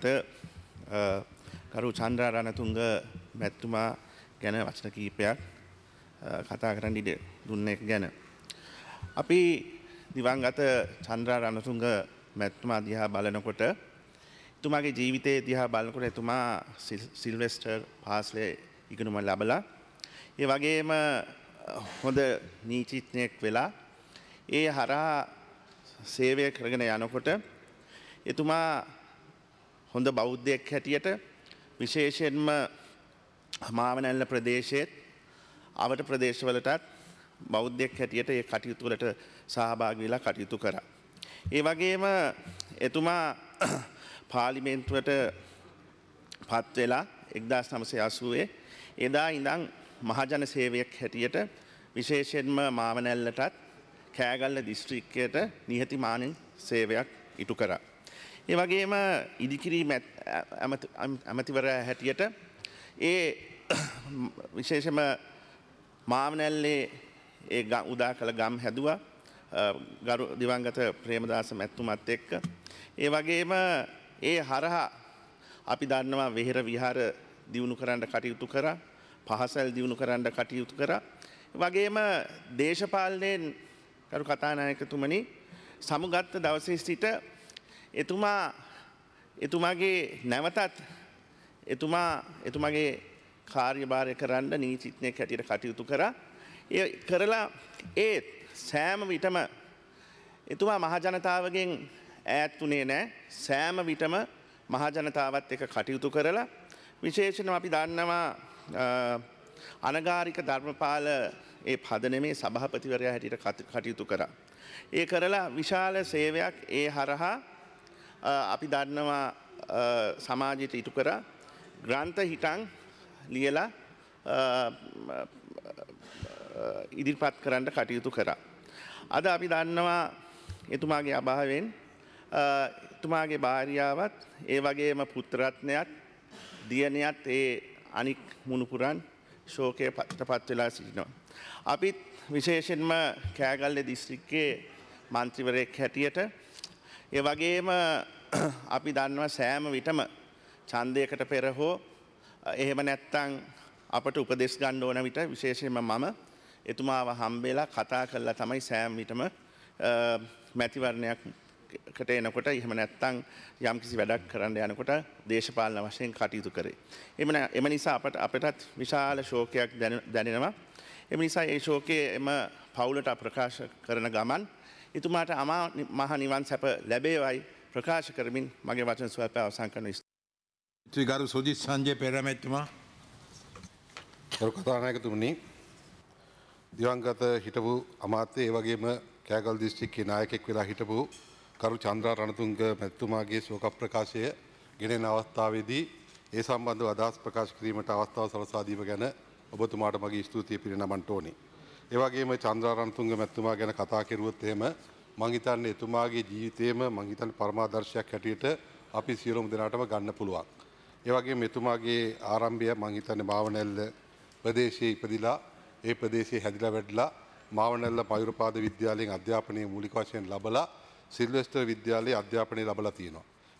ගරු චන්ද්‍රා රණතුංග මැතිතුමා ගැන වචන කීපයක් කතා කරන්න ඉඩ දුන්න එක ගැන. අපි දිවංගත චන්ද්‍රා රණතුංග මැතිතුමා දිහා බලනකොට, එතුමාගේ ජීවිතයේ දිහා බලනකොට එතුමා සිල්වෙස්ටර් පාසලේ ඉගෙනුම ලැබලා ඒ වගේම හොඳ නීතිඥයෙක් වෙලා ඒ හරහා සේවය කරගෙන යනකොට එතුමා හොඳ බෞද්ධයෙක් හැටියට විශේෂයෙන්ම මාවනැල්ල ප්‍රදේශයේත් අවට ප්‍රදේශවලටත් බෞද්ධයෙක් හැටියට ඒ කටයුතු වලට සහභාගී වෙලා කටයුතු කරා. ඒ වගේම එතුමා පාර්ලිමේන්තුවට පත් වෙලා 1980 එදා ඉඳන් මහජන සේවයක් හැටියට විශේෂයෙන්ම මාවනැල්ලටත් කෑගල්ල දිස්ත්‍රික්කයට නිහතමානී සේවයක් ඉටු කරා. ඒ වගේම ඉදිකිරි ඇමතිවරයා හැටියට ඒ විශේෂම මාවනැල්ලේ ඒ උදා කළ ගම් හැදුවා ගරු දිවංගත ප්‍රේමදාස මැතිතුමත් එක්ක. ඒ වගේම ඒ හරහා අපි දන්නවා වෙහෙර විහාර දියුණු කරන්න කටයුතු කරා, පහසල් දියුණු කරන්න කටයුතු කරා. ඒ වගේම දේශපාලනයෙන් කරු කතානායකතුමනි සමුගත්ත දවසේ සිට එතුමාගේ නැවතත් එතුමාගේ කාර්යභාරය කරන්න නීතිඥයෙක් හැටියට කටයුතු කරා. ඒ කරලා ඒත් සෑම විටම එතුමා මහජනතාවගෙන් ඈත් වුණේ නැහැ. සෑම විටම මහජනතාවත් එක්ක කටයුතු කරලා විශේෂයෙන්ම අපි දන්නවා අනගාരിക ධර්මපාල ඒ පදනමේ සභාපතිවරයා හැටියට කටයුතු කරා. ඒ කරලා විශාල සේවයක් ඒ හරහා අපි දන්නවා සමාජයට ඉටු කරා. ග්‍රන්ථ හිටන් ලියලා ඉදිරිපත් කරන්න කටයුතු කරා. අද අපි දන්නවා එතුමාගේ අභාවයෙන් එතුමාගේ භාර්යාවත් ඒ වගේම පුත්‍රරත්නයත් දියණියත් ඒ අනික් මුණුපුරන් ශෝකයේ පත් වෙලා සිටිනවා. අපිත් විශේෂයෙන්ම කෑගල්ල දිස්ත්‍රික්කයේ මන්ත්‍රීවරයෙක් හැටියට ඒ වගේම අපි දන්නවා සෑම විටම ඡන්දයකට පෙර හෝ එහෙම නැත්නම් අපට උපදෙස් ගන්න ඕන විට විශේෂයෙන්ම මම එතුමාව හම්බෙලා කතා කරලා තමයි සෑම විටම මැතිවරණයකට එනකොට එහෙම නැත්නම් යම්කිසි වැඩක් කරන්න යනකොට දේශපාලන වශයෙන් කටයුතු කරේ. එම නිසා අපටත් විශාල ශෝකයක් දැනෙනවා. එම නිසා ඒ ශෝකයේ එම පවුලට ප්‍රකාශ කරන ගමන් එතුමාට අමා මහ නිවන් සැප ලැබේවයි ප්‍රකාශ කරමින් මගේ වචන ස්වල්පය අවසන් කරනවා. ගරු සුජිත් සංජය පෙරමැතිතුමා. ගරු කතානායකතුමනි, දිවංගත හිටපු අමාත්‍ය ඒ වගේම කෑගල් දිස්ත්‍රික්කයේ නායකයෙක් වෙලා හිටපු කරු චන්ද්‍රා රණතුංග මැතිතුමාගේ ශෝක ප්‍රකාශය ගෙනෙන අවස්ථාවේදී ඒ සම්බන්ධව අදහස් ප්‍රකාශ කිරීමට අවස්ථාව සලසා දීම ගැන ඔබතුමාට මගේ ස්තුතිය පිරිනමන්න ඕනේ. ඒ වගේම චන්ද්‍රා රණතුංග මැතිතුමා ගැන කතා කරුවොත් එහෙම මං හිතන්නේ එතුමාගේ ජීවිතේම මං හිතන්නේ පරමාදර්ශයක් හැටියට අපි සියලුම දෙනාටම ගන්න පුළුවන්. ඒ වගේම එතුමාගේ ආරම්භය මං හිතන්නේ මාවනැල්ල ප්‍රදේශයේ ඉපදිලා ඒ ප්‍රදේශයේ හැදිලා වැඩිලා මාවනැල්ල මයුරපාද විද්‍යාලයෙන් අධ්‍යාපනයේ මූලික වශයෙන් ලබලා සිල්වෙස්ටර් විද්‍යාලයේ අධ්‍යාපනය ලබලා තියෙනවා.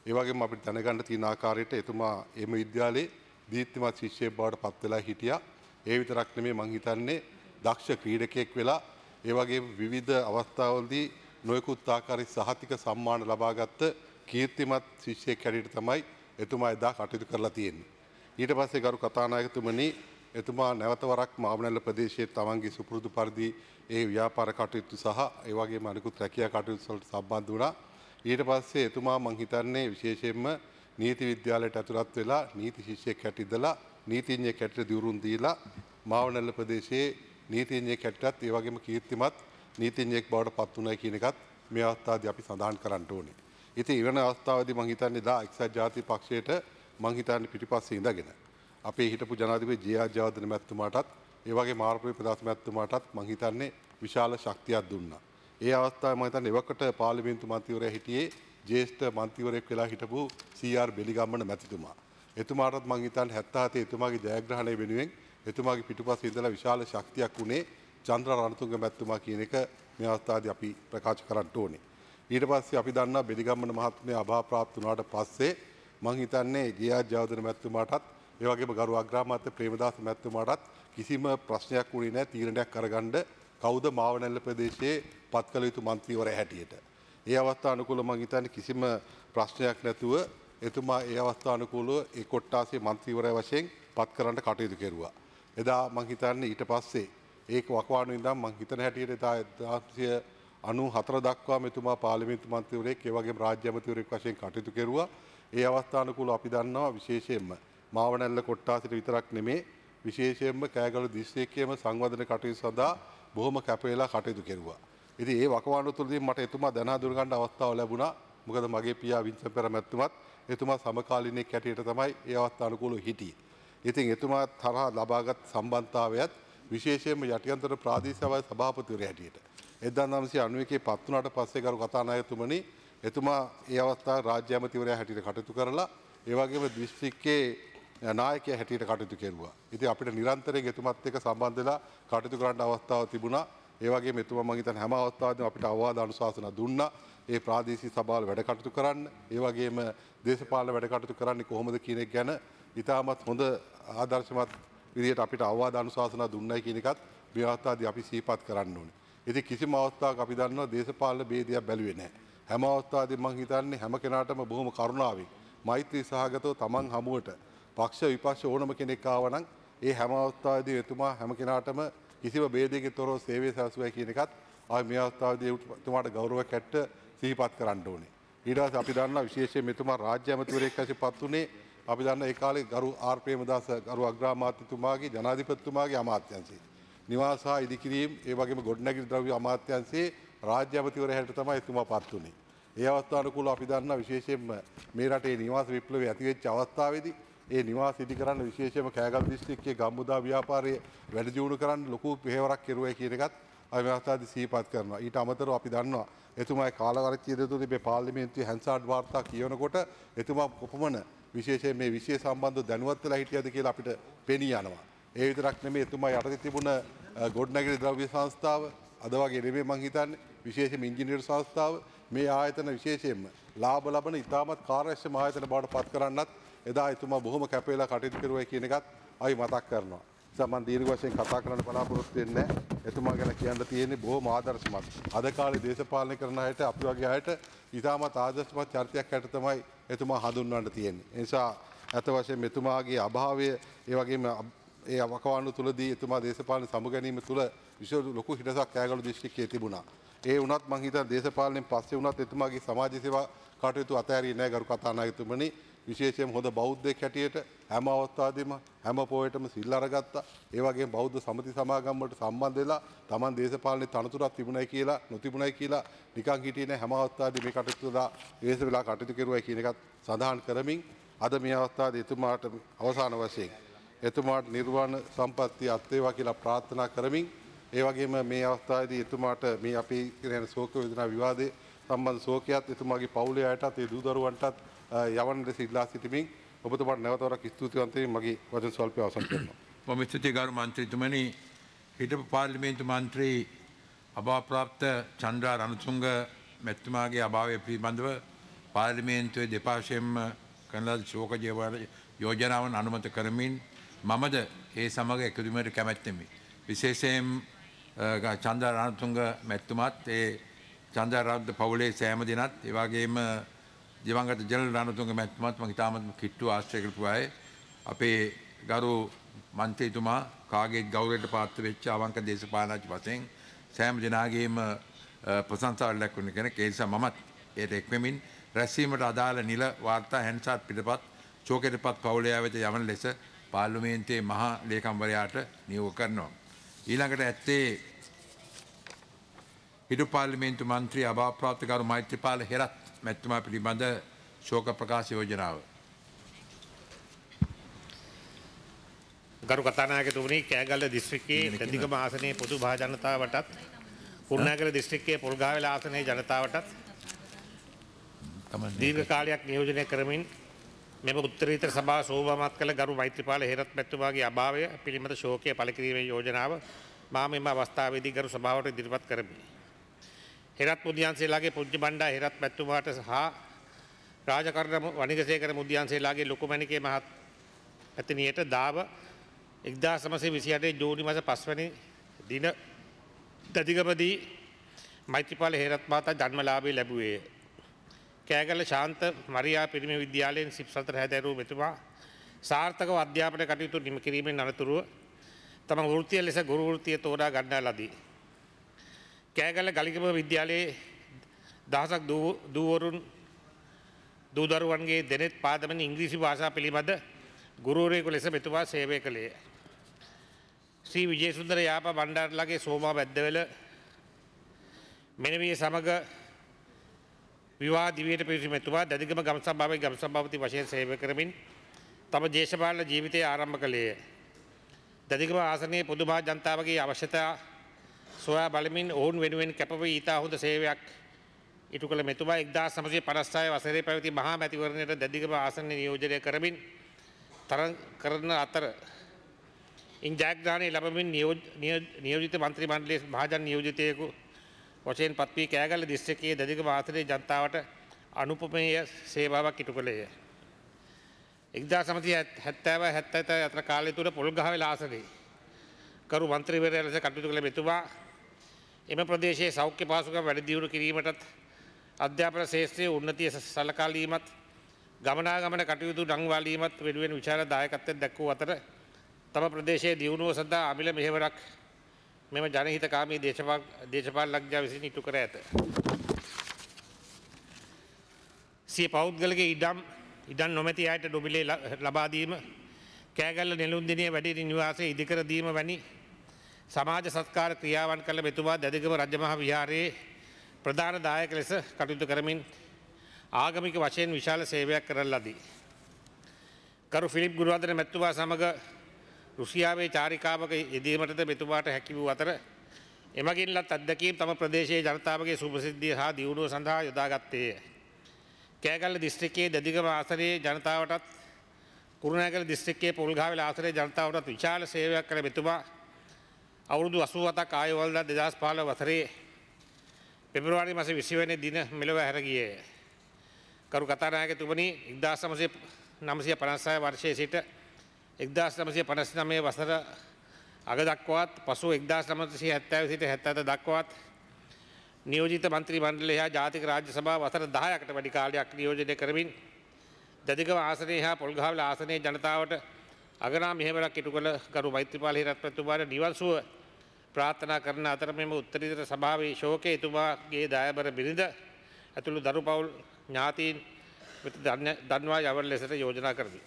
ඒ වගේම අපිට දැනගන්න තියෙන ආකාරයට එතුමා එම විද්‍යාලයේ දීප්තිමත් ශිෂ්‍යයෙක් බවට පත් වෙලා හිටියා. ඒ විතරක් නෙමෙයි මං හිතන්නේ දක්ෂ ක්‍රීඩකයෙක් වෙලා ඒ වගේම විවිධ අවස්ථාවලදී නොයෙකුත් ආකාරයේ සහතික සම්මාන ලබාගත් කීර්තිමත් ශිෂ්‍යයෙක් හැටියට තමයි එතුමා එදා කටයුතු කරලා තියෙන්නේ. ඊට පස්සේ ගරු කතානායකතුමනි එතුමා නැවත වරක් මාවනැල්ල ප්‍රදේශයේ තමන්ගේ සුපුරුදු පරිදි ඒ ව්‍යාපාර කටයුතු සහ ඒ වගේම අනිකුත් රැකියා කටයුතු වලට සම්බන්ධ වුණා. ඊට පස්සේ එතුමා මං හිතන්නේ විශේෂයෙන්ම නීති විද්‍යාලයට ඇතුළත් වෙලා නීති ශිෂ්‍යයෙක් හැටියට ඉඳලා නීතිඥයෙක් හැටියට දියුරුම් දීලා මාවනැල්ල ප්‍රදේශයේ නීතිඥයෙක් හැටියටත් ඒ වගේම කීර්තිමත් නීතිඥයෙක් බවට පත් වුණා කියන එකත් මේ අවස්ථාවේදී අපි සඳහන් කරන්න ඕනේ. ඉතින් ඊවන අවස්ථාවේදී මං හිතන්නේ දා එක්සත් ජාතික පක්ෂයට මං හිතන්නේ පිටිපස්සේ ඉඳගෙන අපේ හිටපු ජනාධිපති ජේ.ආර්. ජයවර්ධන මැතිතුමාටත් ඒ වගේ මාර්ග ප්‍රදාස මැතිතුමාටත් මං හිතන්නේ විශාල ශක්තියක් දුන්නා. ඒ අවස්ථාවේ මම හිතන්නේ එවකට පාර්ලිමේන්තු මන්ත්‍රීවරයා හිටියේ ජ්‍යෙෂ්ඨ මන්ත්‍රීවරයෙක් වෙලා හිටපු සී.ආර්. බෙලිගම්මන මැතිතුමා. එතුමාටත් මං හිතන්නේ 77 එතුමාගේ ජයග්‍රහණය වෙනුවෙන් එතුමාගේ පිටුපස්සේ ඉඳලා විශාල ශක්තියක් උනේ චන්ද්‍ර රණතුංග මැතිතුමා කියන එක මේ අවස්ථාවේදී අපි ප්‍රකාශ කරන්න ඕනේ. ඊට පස්සේ අපි දන්නා බෙලිගම්මන මහත්මයා අභාවප්‍රාප්ත වුණාට පස්සේ මං හිතන්නේ ජේ.ආර්. ජයවර්ධන මැතිතුමාටත් ඒ වගේම ගරු අග්‍රාමාත්‍ය ප්‍රේමදාස මැතිතුමාටත් කිසිම ප්‍රශ්නයක් වුණේ නැහැ තීරණයක් අරගන්න කවුද මාවනැල්ල ප්‍රදේශයේ පත් කළ යුතු මන්ත්‍රීවරයා හැටියට. ඒ අවස්ථානුකූලව මං හිතන්නේ කිසිම ප්‍රශ්නයක් නැතුව එතුමා ඒ අවස්ථානුකූලව ඒ කොට්ටාසේ මන්ත්‍රීවරයා වශයෙන් පත් කරන්න කටයුතු කෙරුවා. එදා මං හිතන්නේ ඊට පස්සේ ඒක වකවානු ඉඳන් මං හිතන හැටියට එදා 1994 දක්වා මෙතුමා පාර්ලිමේන්තු මන්ත්‍රීවරයෙක් ඒ වගේම රාජ්‍ය ඇමතිවරයෙක් වශයෙන් කටයුතු කෙරුවා. ඒ අවස්ථානුකූලව අපි දන්නවා විශේෂයෙන්ම මාවනැල්ල කොට්ටාසෙට විතරක් නෙමේ විශේෂයෙන්ම කෑගල්ල දිස්ත්‍රික්කයේම සංවර්ධන කටයුතු සඳහා බොහොම කැප වෙලා කටයුතු කෙරුවා. ඉතින් ඒ වකවානුව තුළදී මට එතුමා දැන හඳුන ගන්න අවස්ථාව ලැබුණා. මොකද මගේ පියා වින්සන් පෙර මැතිතුමත් එතුමා සමකාලීනෙක් හැටියට තමයි ඒ අවස්ථානුකූලව හිටියේ. ඉතින් එතුමා තරහා ලබාගත් සම්බන්ධතාවයත් විශේෂයෙන්ම යටිඅන්තර ප්‍රාදේශීය සභාවේ සභාපතිවරයා හැටියට 1991 පත් වුණාට පස්සේ ගරු කතානායකතුමනි එතුමා ඒ අවස්ථාවේ රාජ්‍ය ඇමතිවරයා හැටියට කටයුතු කරලා ඒ වගේම දිස්ත්‍රික්කයේ නායකයා හැටියට කටයුතු කෙරුවා. ඉතින් අපිට නිරන්තරයෙන් එතුමත් එක්ක සම්බන්ධ වෙලා කටයුතු කරන්න අවස්ථාවක් තිබුණා. ඒ වගේම එතුමා මම හිතන්නේ හැම අවස්ථාවෙදීම අපිට අවවාද අනුශාසනා දුන්නා. ඒ ප්‍රාදේශීය සභාවල වැඩ කටයුතු කරන්න, ඒ වගේම දේශපාලන වැඩ කටයුතු කරන්නේ කොහොමද කියන එක ගැන ඉතාමත් හොඳ ආදර්ශමත් විදිහට අපිට අවවාද අනුශාසනා දුන්නයි කියන එකත් මේ අවස්ථාවේදී අපි සිහිපත් කරන්න ඕනේ. ඉතින් කිසිම අවස්ථාවක අපි දන්නවා දේශපාලන ભેදයක් බැලුවේ නැහැ. හැම අවස්ථාවෙදීම මම හිතන්නේ හැම කෙනාටම බොහොම කරුණාවෙන් මෛත්‍රී සහගතව තමන් හමුවට පක්ෂ විපක්ෂ ඕනම කෙනෙක් ආවනම් ඒ හැම අවස්ථාවේදී එතුමා හැම කෙනාටම කිසිම ભેදයකින් තොරව සේවය සැලසුවා කියන එකත් ආයි මේ අවස්ථාවේදී එතුමාට ගෞරවයක් ඇట్ట සිහිපත් කරන්න ඕනේ. ඊට පස්සේ අපි දන්නා විශේෂයෙන් එතුමා රාජ්‍ය ඇමතිවරයෙක් වශයෙන් පත් වුණේ අපි දන්නා ඒ කාලේ ගරු ආර් ප්‍රේමදාස ගරු අග්‍රාමාත්‍යතුමාගේ ජනාධිපතිතුමාගේ අමාත්‍යාංශයේ නිවාස හා ඉදිකිරීම ඒ වගේම ගොඩනැගිලි ද්‍රව්‍ය අමාත්‍යාංශයේ රාජ්‍ය ඇමතිවරයා හැටියට තමයි එතුමා පත් වුණේ. ඒ අවස්ථානුකූලව අපි දන්නා විශේෂයෙන්ම මේ රටේ නිවාස විප්ලවය ඇති වෙච්ච අවස්ථාවේදී ඒ නිවාස ඉදි කරන්න විශේෂයෙන්ම කෑගල් දිස්ත්‍රික්කයේ ගම්මුදා ව්‍යාපාරයේ වැඩ දියුණු කරන්න ලොකු පෙරවරක් කෙරුවයි කියන එකත් අපි මේ අවස්ථාවේදී සිහිපත් කරනවා. ඊට අමතරව අපි දන්නවා එතුමාගේ කාලවරච්චිය දෙතුනේ මේ පාර්ලිමේන්තුවේ හැන්සාඩ් වාර්තා කියනකොට එතුමා කොපමණ විශේෂයෙන් මේ විෂය සම්බන්ධව දැනුවත් වෙලා හිටියද කියලා අපිට පෙනී යනවා. ඒ විතරක් නෙමෙයි එතුමා යටතේ තිබුණ ගොඩනැගිලි ද්‍රව්‍ය සංස්ථාව අද වගේ නෙමෙයි මං හිතන්නේ විශේෂයෙන්ම ඉංජිනේරු සංස්ථාව මේ ආයතන විශේෂයෙන්ම ලාභ ලබන ඉතාමත් කාර්යක්ෂම ආයතන බවට පත් කරන්නත් එදා එතුමා බොහොම කැප වෙලා කටයුතු කරුවයි කියන එකත් අපි මතක් කරනවා. නිසා මම දීර්ඝ වශයෙන් කතා කරන්න බලාපොරොත්තු වෙන්නේ නැහැ. එතුමා ගැන කියන්න තියෙන්නේ බොහොම ආදර්ශමත්. අද කාලේ දේශපාලනය කරන අයට අපි වගේ අයට ඉතාමත් ආදර්ශමත් චරිතයක් හැට තමයි එතුමා හඳුන්වන්න තියෙන්නේ. ඒ නිසා අත වශයෙන් එතුමාගේ අභාවය ඒ වගේම ඒ වකවානු තුලදී එතුමා දේශපාලන සමුගැනීම තුල විශේෂ ලොකු හිඩසක් කෑගල්ල දිස්ත්‍රික්කයේ තිබුණා. ඒ වුණත් මම හිතන්නේ දේශපාලනයෙන් පස්සේ වුණත් එතුමාගේ සමාජ සේවා කටයුතු අතහැරියේ නැහැ ගරු කතානායකතුමනි. විශේෂයෙන් හොඳ බෞද්ධයෙක් හැටියට හැම අවස්ථාවෙදීම හැම පොයටම සිල් අරගත්තා. ඒ වගේම බෞද්ධ සමිති සමාගම් වලට සම්බන්ධ වෙලා Taman දේශපාලනයේ තනතුරක් තිබුණයි කියලා නොතිබුණයි කියලා නිකන් හිටියේ නැහැ. හැම අවස්ථාවෙදී මේ කටයුතු වල වේස වෙලා කටයුතු කරුවයි කියන එකත් සඳහන් කරමින් අද මේ අවස්ථාවේදී එතුමාට අවසාන වශයෙන් එතුමාට නිර්වාණ සම්පත්තිය අත් වේවා කියලා ප්‍රාර්ථනා කරමින් ඒ වගේම මේ අවස්ථාවේදී එතුමාට මේ අපි කියන ශෝක වේදනා විවාදයේ සම්බන්ධ ශෝකයත් එතුමාගේ පවුලේ අයටත් ඒ දූ දරුවන්ටත් යවන්න ලෙස ඉල්ලා සිටිමින් ඔබතුමාට නැවත වරක් ස්තුතිවන්ත වෙමින් මගේ වචන ස්වල්පය අවසන් කරනවා. මම ස්තුතියි ගරු මන්ත්‍රීතුමනි. හිටපු පාර්ලිමේන්තු මන්ත්‍රී අභාවප්‍රාප්ත චන්ද්‍රා රණතුංග මැතිතුමාගේ අභාවය පිළිබඳව පාර්ලිමේන්තුවේ දෙපාර්ශ්වයෙන්ම කරන ලද ශෝක යෝජනාවන් අනුමත කරමින් මමද ඒ සමග එකතු වීමට කැමැත්තෙමි. විශේෂයෙන් චන්ද්‍ර රණතුංග මැතිතුමාත් ඒ චන්ද්‍ර රාජ්‍ය පවුලේ සෑම දිනත් ඒ වගේම දිවංගත ජනරල් රණතුංග මැතිතුමාත් මම ඉතාමත් කිට්ටු ආශ්‍රය කරපු අය. අපේ ගරු මන්ත්‍රීතුමා කාගේත් ගෞරවයට පාත්‍ර වෙච්ච අවංක දේශපාලනඥ වශයෙන් සෑම දිනාගේම ප්‍රශංසාවක් ලැබුණ කෙනෙක්. ඒ නිසා මමත් ඒට එක්වෙමින් රැස්වීමට අදාළ නිල වාර්තා හැන්සාත් පිටපත් ශෝකයටපත් පවුලේ වෙත යවන ලෙස පාර්ලිමේන්තුවේ මහා ලේකම්වරයාට නියෝග කරනවා. ඊළඟට ඇත්තේ හිටු පාර්ලිමේන්තු මන්ත්‍රී අභාවප්‍රාප්ත ගරු මෛත්‍රීපාල හෙරත් මැතිතුමා පිළිබඳ ශෝක ප්‍රකාශ යෝජනාව. ගරු කතානායකතුමනි, කෑගල්ල දිස්ත්‍රික්කයේ දෙදිගම ආසනයේ පොදු භා ජනතාවටත් කුරුණෑගල දිස්ත්‍රික්කයේ පොල්ගාවෙල ආසනයේ ජනතාවටත් දීර්ඝ කාලයක් නියෝජනය කරමින් මෙම උත්තරීතර සභාව සෝභාමත් කළ ගරු මෛත්‍රීපාල හේරත් මැතිතුමාගේ අභාවය පිළිබඳ ශෝකය පළ කිරීමේ යෝජනාව මා මෙම අවස්ථාවේදී ගරු සභාවට ඉදිරිපත් කරමි. හේරත් මුදියන්සේලාගේ පුජ්‍ය බණ්ඩා හේරත් මැතිතුමාට සහ රාජකරණ වනිගසේකර මුදියන්සේලාගේ ලොකු මැණිකේ මහත් ඇතනියට දාව 1928 ජූනි මාස 5 වෙනි දින දදිගමදී මෛත්‍රීපාල හේරත් මහතා ජන්මලාභය ලැබුවේ. කෑගල්ල ශාන්ත මරියා පිරිමි විද්‍යාලයෙන් සිප් සතර හැදෑරූ මෙතුමා සාර්ථකව අධ්‍යාපන කටයුතු නිම කිරීමෙන් අනතුරුව තම වෘත්තිය ලෙස ගුරු වෘත්තිය තෝරා ගන්නා ලදී. කෑගල්ල ගලිගම විද්‍යාලයේ දහසක් දූදරුවන්ගේ දෙනෙත් පාදමෙන් ඉංග්‍රීසි භාෂා පිළිබඳ ගුරුවරයෙකු ලෙස මෙතුමා සේවය කළේය. ශ්‍රී විජේසුන්දර යාපා බණ්ඩාරලාගේ සෝමා බැද්දවල මෙනවිය සමග විවාහ දිවියට පිවිසි මෙතුමා දදිගම ගම් සභාවේ ගම් සභාපති වශයෙන් සේවය කරමින් තම දේශපාලන ජීවිතය ආරම්භ කළේය. දදිගම ආසනයේ පොදු මහ ජනතාවගේ අවශ්‍යතා සොයා බලමින් ඔවුන් වෙනුවෙන් කැපවී ඊතා හොඳ සේවයක් ඉටු කළ මෙතුමා 1956 වසරේ පැවති මහා මැතිවරණයට දදිගම ආසනය නියෝජනය කරමින් තරඟ කරන අතර ඉන් ජයග්‍රහණය ලැබමින් නියෝජිත මන්ත්‍රී මණ්ඩලයේ මහජන නියෝජිතයෙකු වශයෙන් පත්වී කෑගල්ල දිස්ත්‍රික්කයේ දදිගම ආසනයේ ජනතාවට අනුපමේය සේවාවක් ඉටු කළේය. 1970 අතර කාලය තුළ පොල්ගහවෙල ආසනයේ කරු මන්ත්‍රීවරයා ලෙස කටයුතු කළ මෙතුමා එම ප්‍රදේශයේ සෞඛ්‍ය පහසුකම් වැඩි දියුණු කිරීමටත් අධ්‍යාපන ශාස්ත්‍රයේ උන්නතිය සලකාලීමත් ගමනාගමන කටයුතු නංවාලීමත් වෙනුවෙන් විශාල දායකත්වයක් දැක්වූ අතර තම ප්‍රදේශයේ දියුණුව සඳහා අමිල මෙහෙවරක් මෙම ජනහිතකාමී දේශපාලනඥයා විසින් ඉටු කර ඇත. සිය පෞද්ගලික ඉඩම් නොමැති අයට නොමිලේ ලබා දීම, කෑගල්ල නෙළුම් දිනේ වැඩිහිටි නිවාසය ඉදිකර දීම වැනි සමාජ සත්කාර ක්‍රියාවන් කළ මෙතුමා දදිගම රජමහා විහාරයේ ප්‍රධාන දායක ලෙස කටයුතු කරමින් ආගමික වශයෙන් විශාල සේවයක් කරන ලදී. කරු ෆිලිප් ගුරුවර්ධන මැතිතුමා සමග රුසියාවේ චාරිකාවක යෙදීමටද මෙතුමාට හැකි වූ අතර එමගින් ලත් අත්දැකීම් තම ප්‍රදේශයේ ජනතාවගේ සුභසිද්ධිය හා දියුණුව සඳහා යොදාගත්තේය. කෑගල්ල දිස්ත්‍රික්කයේ දදිගම ආසනයේ ජනතාවටත් කුරුණෑගල දිස්ත්‍රික්කයේ පොල්ගහවෙල ආසනයේ ජනතාවටත් විශාල සේවයක් කළ මෙතුමා අවුරුදු 87ක් ආයු වලදා 2015 වසරේ පෙබරවාරි මාස 20 වෙනි දින මෙලොව හැර ගියේය. කරු කතානායකතුමනි, 1956 වර්ෂයේ සිට 1959 වසර අග දක්වාත් පසු 1970 සිට 77 දක්වාත් නියෝජිත මන්ත්‍රී මණ්ඩලය හා ජාතික රාජ්‍ය සභාව වසර 10කට වැඩි කාලයක් නියෝජනය කරමින් දදිගම ආසනයේ හා පොල්ගහවෙල ආසනයේ ජනතාවට අගනා මෙහෙවරක් ඉටු කළ ගරු මෛත්‍රීපාල හේරත් මැතිතුමාට නිවන් සුව ප්‍රාර්ථනා කරන අතර මෙම උත්තරීතර සභාවේ ශෝකයේ එතුමාගේ දායබර බිරිඳ ඇතුළු දරු පවුල් ඥාතීන් වෙත දන්වා යවන ලෙසට යෝජනා කරමි.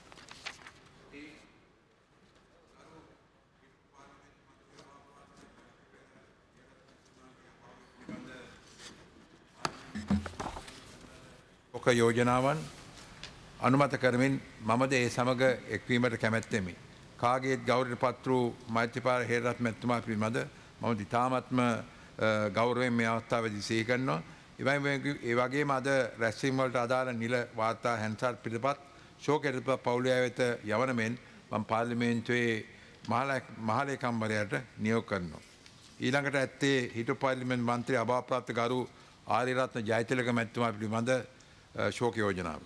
ඔක යෝජනාවන් අනුමත කරමින් මමද ඒ සමග එක්වීමට කැමැත්තෙමි. කාගේත් ගෞරවයට පත් වූ මෛත්‍රීපාල හේරත් මැතිතුමා පිළිබඳ මම ඉතාමත්ම ගෞරවයෙන් මේ අවස්ථාවේදී සිහි කරනවා. ඒ වගේම අද රැස්වීම වලට අදාළ නිල වාර්තා හැන්සාර් පිටපත් ශෝකයට පවුලේ වෙත යවන මෙන් මම පාර්ලිමේන්තුවේ මහලේකම්වරයාට නියෝග කරනවා. ඊළඟට ඇත්තේ හිටපු පාර්ලිමේන්තු මන්ත්‍රී අභාවප්‍රාප්ත ගරු ආරියරත්න ජයතිලක මැතිතුමා පිළිබඳ ශෝක යෝජනාව.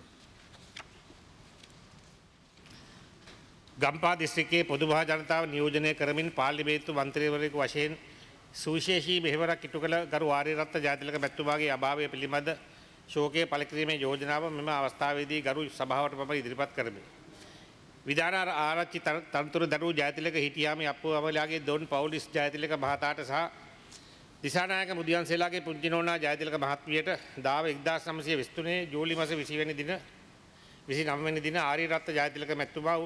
ගම්පා දිස්ත්‍රික්කයේ පොදු මහ ජනතාව නියෝජනය කරමින් පාර්ලිමේන්තු මන්ත්‍රීවරයෙකු වශයෙන් සුවිශේෂී මෙහෙවරක් ඉටු කළ ගරු ආර්යරත්න ජයතිලක මැතිතුමාගේ අභාවය පිළිබඳ ශෝකය පළ කිරීමේ යෝජනාව මෙම අවස්ථාවේදී ගරු සභාවට මම ඉදිරිපත් කරමි. විධාන ආරච්චි තනතුරු දරූ ජයතිලක හිටියාම අප්පු අමලයාගේ දොන් පවුලිස් ජයතිලක මහතාට සහ දිසානායක මුදියන්සේලාගේ පුංචි නෝනා ජයතිලක මහත්මියට දාව 1923 ජූලි මාස 20 වෙනි දින 29 වෙනි දින ආර්යරත්න ජයතිලක මැතිතුමා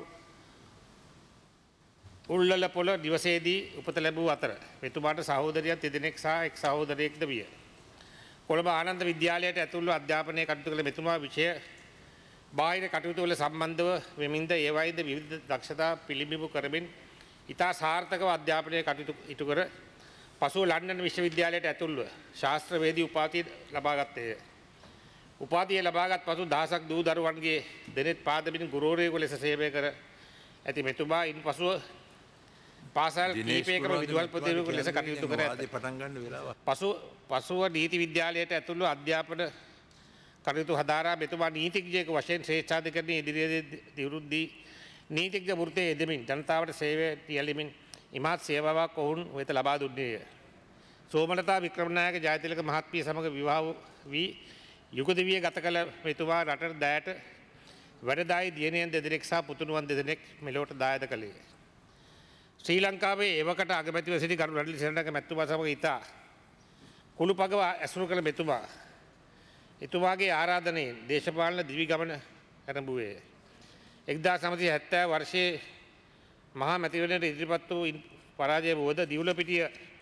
උල්ලල පොළ දිවසේදී උපත ලැබූ අතර මෙතුමාට සහෝදරියන් දෙදෙනෙක් සහ එක් සහෝදරයෙක්ද විය. කොළඹ ආනන්ද විද්‍යාලයට ඇතුළු අධ්‍යාපනය කටයුතු කළ මෙතුමා විෂය බාහිර කටයුතු වල සම්බන්ධව වෙමින්ද ඒවායිද විවිධ දක්ෂතා පිළිබිඹු කරමින් ඉතා සාර්ථකව අධ්‍යාපනය කටයුතු ඉටු කර පසුව ලන්ඩන් විශ්වවිද්‍යාලයට ඇතුළුව ශාස්ත්‍රවේදී උපාධිය ලබාගත්තේය. උපාධිය ලබාගත් පසු දහසක් දූ දරුවන්ගේ දෙනෙත් පාදමින් ගුරුවරයෙකු ලෙස සේවය කර ඇති මෙතුමා ඉන් පසුව පාසල් කීපයකම විදුහල්පතිවරයෙකු ලෙස කටයුතු කර ඇත. පසුව නීති විද්‍යාලයට ඇතුළු අධ්‍යාපන කටයුතු හදාරා මෙතුමා නීතිඥයෙකු වශයෙන් ශ්‍රේෂ්ඨාධිකරණයේ ඉදිරියේ දිවුරුද්දී නීතිඥ වෘත්තයේ යෙදමින් ජනතාවට සේවය පියැලෙමින් ඉමහත් සේවාවක් ඔවුන් වෙත ලබා දුන්නේය. සෝමලතා වික්‍රමනායක ජයතිලක මහත්මිය සමග විවාහ වී යුග දිවිය ගත කළ මෙතුමා රටට දෑට වැඩදායි දියණියන් දෙදෙනෙක් සහ පුතුණුවන් දෙදෙනෙක් මෙලොවට දායද කළේය. ශ්‍රී ලංකාවේ එවකට අගමැතිව සිටි ගරු රනිල් සේනානායක මැතිතුමා සමග ඉතා කුළුපගව ඇසුරු කළ මෙතුමා එතුමාගේ ආරාධනයෙන් දේශපාලන දිවි ගමන ආරම්භුවේ 1970 වර්ෂයේ මහා මැතිවරණයට ඉදිරිපත් වූ පරාජය වුවද දිවුලපිටිය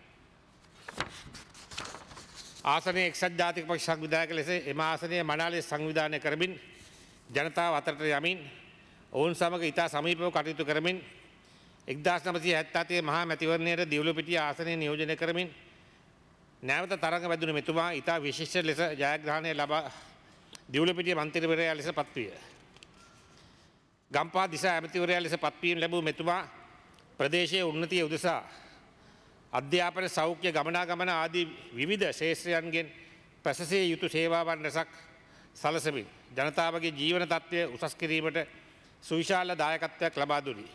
ආසනයේ එක්සත් ජාතික පක්ෂ සංවිධායක ලෙස එම ආසනය මනා ලෙස සංවිධානය කරමින් ජනතාව අතරට යමින් ඔවුන් සමග ඉතා සමීපව කටයුතු කරමින් 1977 මහා මැතිවරණයට දිවුලපිටිය ආසනය නියෝජනය කරමින් නැවත තරඟ වැදුණු මෙතුමා ඉතා විශිෂ්ට ලෙස ජයග්‍රහණය ලබා දිවුලපිටිය මන්ත්‍රීවරයා ලෙස පත්විය. ගම්පා දිසා ඇමතිවරයා ලෙස පත්වීම ලැබූ මෙතුමා ප්‍රදේශයේ උන්නතිය උදෙසා අධ්‍යාපන සෞඛ්‍ය ගමනාගමන ආදී විවිධ ශේෂ්ත්‍රයන්ගෙන් ප්‍රශසය යුතු සේවාවන් රැසක් සලසමින් ජනතාවගේ ජීවන තත්ත්වය උසස් කිරීමට සුවිශාල දායකත්වයක් ලබා දුනි.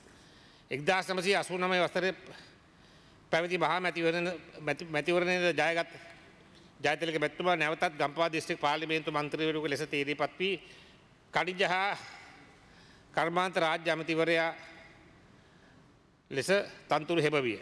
1989 වසරේ පැවති මහා මැතිවරණයට ජයගත් ජයතිලක මැතිතුමා නැවතත් ගම්පහ දිස්ත්‍රික් පාර්ලිමේන්තු මන්ත්‍රීවරයෙකු ලෙස තීරීපත් වී කඩිජ හා කර්මාන්ත රාජ්‍ය ඇමතිවරයා ලෙස තනතුරු හෙබවිය.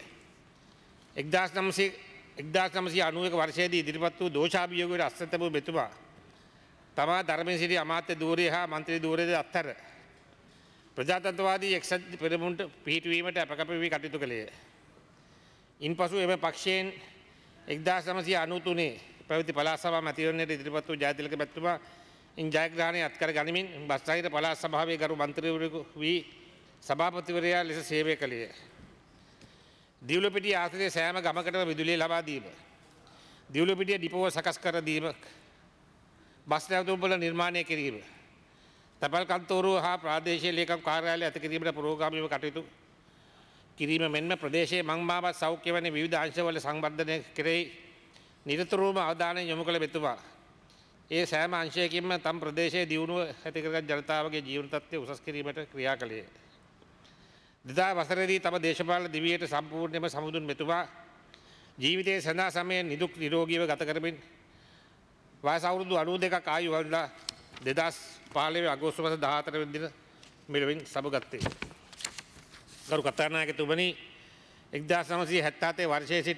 1991 වර්ෂයේදී ඉදිරිපත් වූ දෝෂාභියෝගයට අස්ස තැබූ මෙතුමා තමා ධර්මයේ සිටි අමාත්‍ය ධූරය හා මන්ත්‍රී ධූරයද අත්හැර ප්‍රජාතන්ත්‍රවාදී එක්සත් පෙරමුණට පිහිටුවීමට අපකප වී කටයුතු කළේය. ඉන්පසු එම පක්ෂයෙන් 1993 පැවති පළාත් සභා මැතිවරණයට ඉදිරිපත් වූ ජයතිලක මැතිතුමා ඉන් ජයග්‍රහණය අත්කර ගනිමින් බස්නාහිර පළාත් සභාවේ ගරු මන්ත්‍රීවරයෙකු වී සභාපතිවරයා ලෙස සේවය කළේය. දිවුලපිටිය ආසනයේ සෑම ගමකටම විදුලිය ලබා දීම, දිවුලපිටිය ඩිපෝව සකස් කර දීම, බස් නැවතුම්පොළ නිර්මාණය කිරීම, තැපැල් කන්තෝරුව හා ප්‍රාදේශීය ලේකම් කාර්යාලය ඇති කිරීමට පුරෝගාමීව කටයුතු කිරීම මෙන්ම ප්‍රදේශයේ මංමාවත් සෞඛ්‍ය වැනි විවිධ අංශවල සංවර්ධනය කෙරෙහි නිරතුරුවම අවධානය යොමු කළ මෙතුමා ඒ සෑම අංශයකින්ම තම ප්‍රදේශයේ දියුණුව ඇති කරගත් ජනතාවගේ ජීවන තත්ත්වය උසස් කිරීමට ක්‍රියා කළේය. 2000 වසරේදී තම දේශපාලන දිවියට සම්පූර්ණයෙන්ම සමුදුන් මෙතුමා ජීවිතයේ සඳහා සමය නිදුක් නිරෝගීව ගත කරමින් වයස අවුරුදු 92ක් ආයු වඩලා 2015 අගෝස්තු මාස 14 වෙනි දින මෙලොවින් සමුගත්තේ. ගරු කතානායකතුමනි 1977 වර්ෂයේ සිට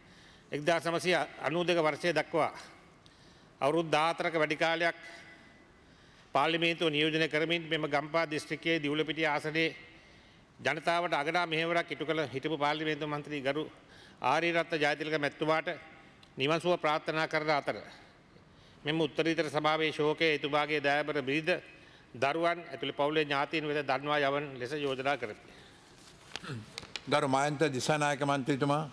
1992 වර්ෂය දක්වා අවුරුදු 14ක වැඩි කාලයක් පාර්ලිමේන්තුව නියෝජනය කරමින් මෙම ගම්පහ දිස්ත්‍රික්කයේ දිවුලපිටිය ආසනයේ ජනතාවට අගනා මෙහෙවරක් ඉටු කළ හිටපු පාර්ලිමේන්තු මන්ත්‍රී ගරු ආර්යරත්න ජයතිලක මැතිතුමාට නිවන් සුව ප්‍රාර්ථනා කරන අතර මෙම උත්තරීතර සභාවේ ශෝකය එතුමාගේ දයාබර බිරිඳ දරුවන් ඇතුළු පවුලේ ඥාතීන් වෙත දන්වා යවන ලෙස යෝජනා කරමි. ගරු මයන්ත දිසානායක මන්ත්‍රීතුමා.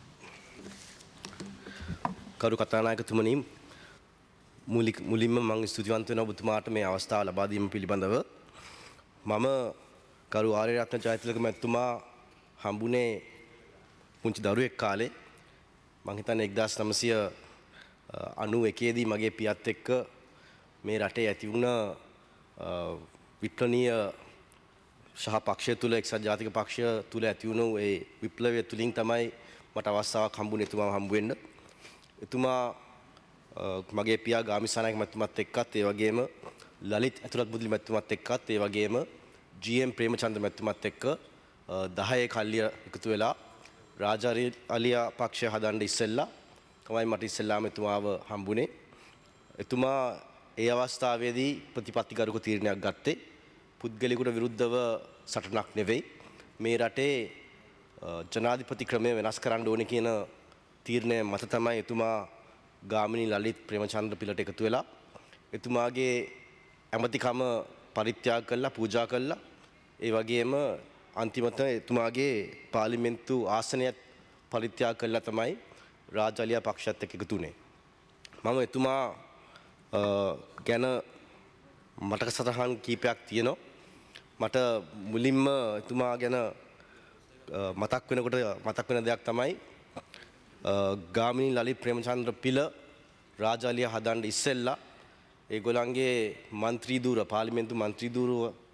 කරු කතානායකතුමනි, මුලින්ම මම ස්තුතිවන්ත වෙනවා ඔබතුමාට මේ අවස්ථාව ලබා දීම පිළිබඳව. මම කරු ආර්යරත්න ජයතිලක මැතිතුමා හම්බුනේ පුංචි දරුවෙක් කාලේ. මම හිතන්නේ 1991 දී මගේ පියත් එක්ක මේ රටේ ඇති වුණ විප්ලවීය සහ පක්ෂය තුළ එක්සත් ජාතික පක්ෂය තුළ ඇති වුණු ඒ විප්ලවය තුලින් තමයි මට අවස්ථාවක් හම්බුනේ එතුමාව හම්බ වෙන්න. එතුමා මගේ පියා ගාමිසානායක මැතිතුමත් එක්කත් ඒ වගේම ලලිත් ඇතුළත් බුදුලි මැතිතුමත් එක්කත් ඒ වගේම ජී.එම්. ප්‍රේමචන්ද්‍ර මැතිතුමත් එක්ක 10 කල්ලිය එකතු වෙලා රාජාලියා පක්ෂය හදන්න ඉස්සෙල්ලා තමයි මට ඉස්සෙල්ලාම එතුමාව හම්බුනේ. එතුමා ඒ අවස්ථාවේදී ප්‍රතිපත්තිගරුක තීරණයක් ගත්තේ පුද්ගලිකුට විරුද්ධව සටනක් නෙවෙයි. මේ රටේ ජනාධිපති ක්‍රමය වෙනස් කරන්න ඕනේ කියන තීරණය මත තමයි එතුමා ගාමිණී ලලිත් ප්‍රේමචන්ද්‍ර පිළට එකතු වෙලා එතුමාගේ ඇමතිකම පරිත්‍යාග කළා පූජා කළා. ඒ වගේම අන්තිමට එතුමාගේ පාර්ලිමේන්තු ආසනයත් පරිත්‍යාග කළා තමයි රාජාලියා පක්ෂයත් එක්ක එකතු වුණේ. මම එතුමා ගැන මතක සටහන් කීපයක් තියෙනවා. මට මුලින්ම එතුමා ගැන මතක් වෙන දෙයක් තමයි ගාමිණී ලලිත් ප්‍රේමචන්ද්‍ර පිළ රාජාලියා හදන්න ඉස්සෙල්ලා ඒගොල්ලන්ගේ മന്ത്രി ධූර පාර්ලිමේන්තු മന്ത്രി ධූර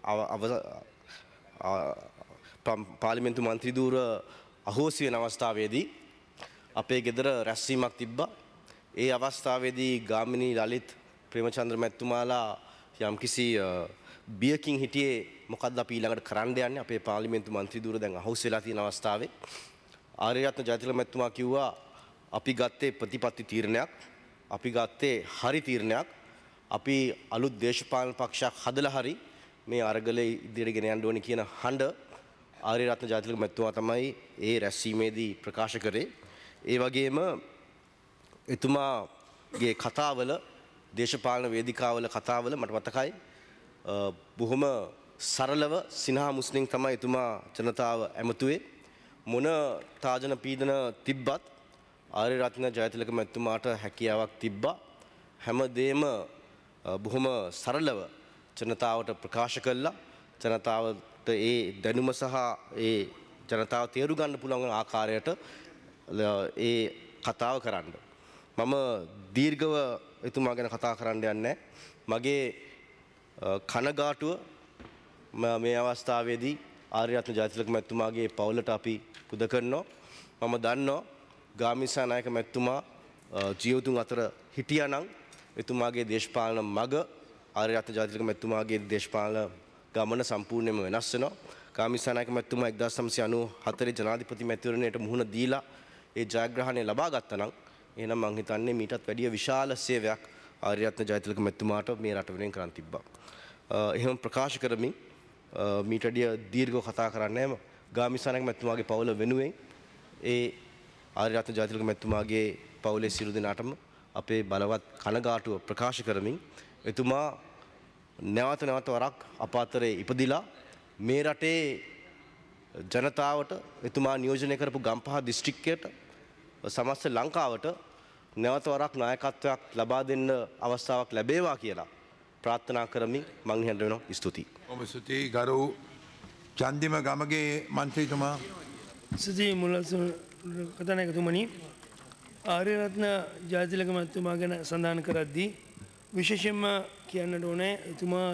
පාර්ලිමේන්තු മന്ത്രി ධූර අහෝසි වෙන අවස්ථාවේදී අපේ ගෙදර රැස්වීමක් තිබ්බා. ඒ අවස්ථාවේදී ගාමිණී ලලිත් ප්‍රේමචන්ද්‍ර මැතිතුමාලා යම්කිසි බියකින් හිටියේ මොකද්ද අපි ඊළඟට කරන්න යන්නේ අපේ පාර්ලිමේන්තු മന്ത്രി ධූර දැන් අහෝසි වෙලා තියෙන අවස්ථාවේ ආර්යරත්න ජයතිලක මැතිතුමා කිව්වා අපි ගත්තේ ප්‍රතිපත්ති තීරණයක් අපි ගත්තේ හරි තීරණයක් අපි අලුත් දේශපාලන පක්ෂයක් හදලා හරි මේ අරගලේ ඉදිරියට ගෙන යන්න ඕනේ කියන හඬ ආර්යරත්න ජයතිලක මැතිතුමා තමයි ඒ රැස්වීමේදී ප්‍රකාශ කරේ. ඒ වගේම එතුමාගේ කතාවල දේශපාලන වේදිකාවල කතාවල මට මතකයි බොහොම සරලව සිනහා මුස්ලිම් තමයි එතුමා ජනතාව ඇමතුවේ. මොන තාජන පීඩන තිබ්බත් ආර්යරත්න ජයතිලක මැතිතුමාට හැකියාවක් තිබ්බා. හැමදේම බොහොම සරලව ජනතාවට ප්‍රකාශ කළා. ජනතාවට ඒ දැනුම සහ ඒ ජනතාව තේරු ගන්න පුළුවන් ආකාරයට ඒ කතාව කරන්න. මම දීර්ඝව එතුමා ගැන කතා කරන්න යන්නේ. මගේ කනගාටුව මේ අවස්ථාවේදී ආර්යරත්න ජයතිලක මැතිතුමාගේ පවුලට අපි පුද කරනවා. මම දන්නවා ගාමිණී නායක මැතිතුමා ජීවතුන් අතර හිටියානම් එතුමාගේ දේශපාලන මග ආර්යරත්න ජයතිලක මැතිතුමාගේ දේශපාලන ගමන සම්පූර්ණයෙන්ම වෙනස් වෙනවා. ගාමිණී නායක මැතිතුමා 1994 ජනාධිපති මැතිවරණයට මුහුණ දීලා ඒ ජයග්‍රහණය ලබා ගත්තා නම් එහෙනම් මං හිතන්නේ මීටත් වැඩිය විශාල සේවයක් ආර්යරත්න ජයතිලක මැතිතුමාට මේ රට වෙනුවෙන් කරන් තිබ්බා. එහෙම ප්‍රකාශ කරමින් මීට වැඩිය දීර්ඝව කතා කරන්නේ නැහැ. ගාමිණී නායක මැතිතුමාගේ පවුල වෙනුවෙන් ඒ ආර්යරත්න ජයතිලක මැතිතුමාගේ පවුලේ සියලු දෙනාටම අපේ බලවත් කනගාටුව ප්‍රකාශ කරමින් එතුමා නැවත වරක් අප අතරේ ඉපදිලා මේ රටේ ජනතාවට එතුමා නියෝජනය කරපු ගම්පහ දිස්ත්‍රික්කයට සමස්ත ලංකාවට නැවත වරක් නායකත්වයක් ලබා දෙන්න අවස්ථාවක් ලැබේවා කියලා ප්‍රාර්ථනා කරමින් මං හිතන වෙනවා. ස්තුතියි. ඔබ ස්තුතියි ගරු චන්දිම ගමගේ මන්ත්‍රීතුමා. ස්තුතියි මුලසුන් කතානායකතුමනි. ආර්යරත්න ජයතිලක මැතිතුමා ගැන සඳහන් කරද්දී විශේෂයෙන්ම කියන්නට ඕනේ එතුමා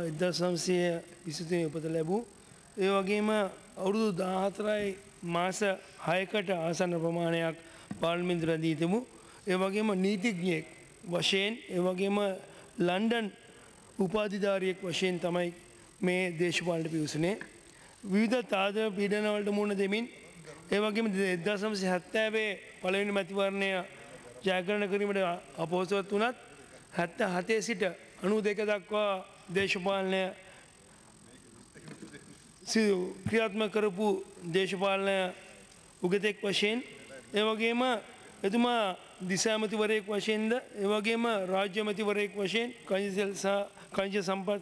1923 උපත ලැබූ ඒ වගේම අවුරුදු 14යි මාස 6කට ආසන්න ප්‍රමාණයක් පාර්ලිමේන්තු රැඳී තිබූ ඒ වගේම නීතිඥයෙක් වශයෙන් ඒ වගේම ලන්ඩන් උපාධිධාරියෙක් වශයෙන් තමයි මේ දේශපාලනයට පිවිසුනේ. විවිධ තාදන පීඩන වලට මුහුණ දෙමින් ඒ වගේම 1970 පළවෙනි මැතිවරණය ජයග්‍රහණය කිරීමට අපොහොසත් වුණත් 77 සිට 92 දක්වා දේශපාලනය ක්‍රියාත්මක කරපු දේශපාලන උගතෙක් වශයෙන් ඒ වගේම එතුමා දිසාමතිවරයෙක් වශයෙන්ද ඒ වගේම රාජ්‍ය මැතිවරයෙක් වශයෙන් khනිජ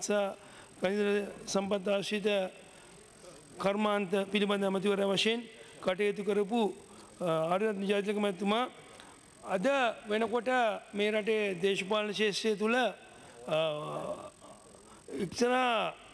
සම්පත් ආශ්‍රිත කර්මාන්ත පිළිබඳ අමාත්‍යවරයා වශයෙන් කටයුතු කරපු ආර්යරත්න ජයතිලක මැතිතුමා අද වෙනකොට මේ රටේ දේශපාලන ක්ෂේත්‍රය තුළ එක්තරා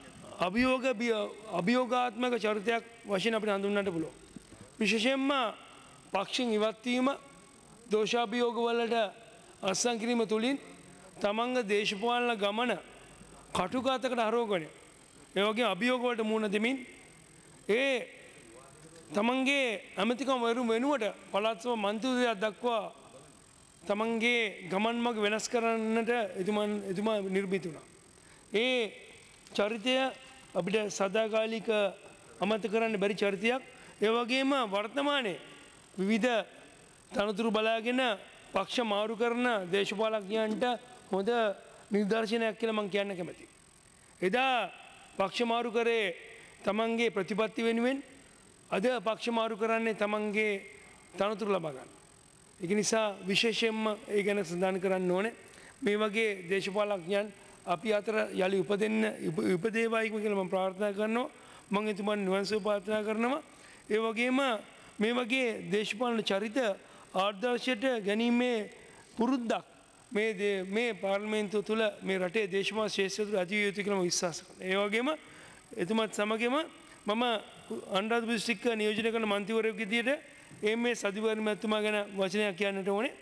අභියෝගාත්මක චරිතයක් වශයෙන් අපිට හඳුන්වන්නට පුළුවන්. විශේෂයෙන්ම පක්ෂෙන් ඉවත්වීම දෝෂාභියෝග වලට අත්සන් කිරීම තුළින් තමන්ග දේශපාලන ගමන කටුකාතකට හරෝගන ඒ වගේ අභියෝගවලට මුහුණ දෙමින් ඒ තමන්ගේ ඇමතිකම් වරු වෙනුවට පළාත් සභා මන්ත්‍රීවරයා දක්වා තමන්ගේ ගමන් මඟ වෙනස් කරන්නට එතුමා නිර්මිත වුණා. ඒ චරිතය අපිට සදාකාලික අමතක කරන්න බැරි චරිතයක්. ඒ වගේම වර්තමානයේ විවිධ තනතුරු බලාගෙන පක්ෂ මාරු කරන දේශපාලඥයන්ට හොඳ නිදර්ශනයක් කියලා මම කියන්න කැමතියි. එදා පක්ෂ මාරු කරේ තමන්ගේ ප්‍රතිපත්ති වෙනුවෙන් අද පක්ෂ මාරු කරන්නේ තමන්ගේ තනතුරු ලබා ගන්න. ඒක නිසා විශේෂයෙන්ම ඒ ගැන සඳහන් කරන්න ඕනේ. මේ වගේ දේශපාලඥයන් අපි අතර යලි උපදේවායි කියලා මම ප්‍රාර්ථනා කරනවා. මම එතුමන් නිවන් සුව ප්‍රාර්ථනා කරනවා. ඒ වගේම මේ වගේ දේශපාලන චරිත ආදර්ශයට ගැනීමේ පුරුද්දක් මේ පාර්ලිමේන්තුව තුළ මේ රටේ දේශපාලන ශ්‍රේෂ්ඨ තුළ ඇති යුතුයි කියලා මම විශ්වාස කරනවා. ඒ වගේම එතුමත් සමගම මම අනුරාධපුර දිස්ත්‍රික්ක නියෝජනය කරන මන්ත්‍රීවරයෙකු විදියට මේ සදිවර්ණ මැතිතුමා ගැන වචනයක් කියන්නට ඕනේ.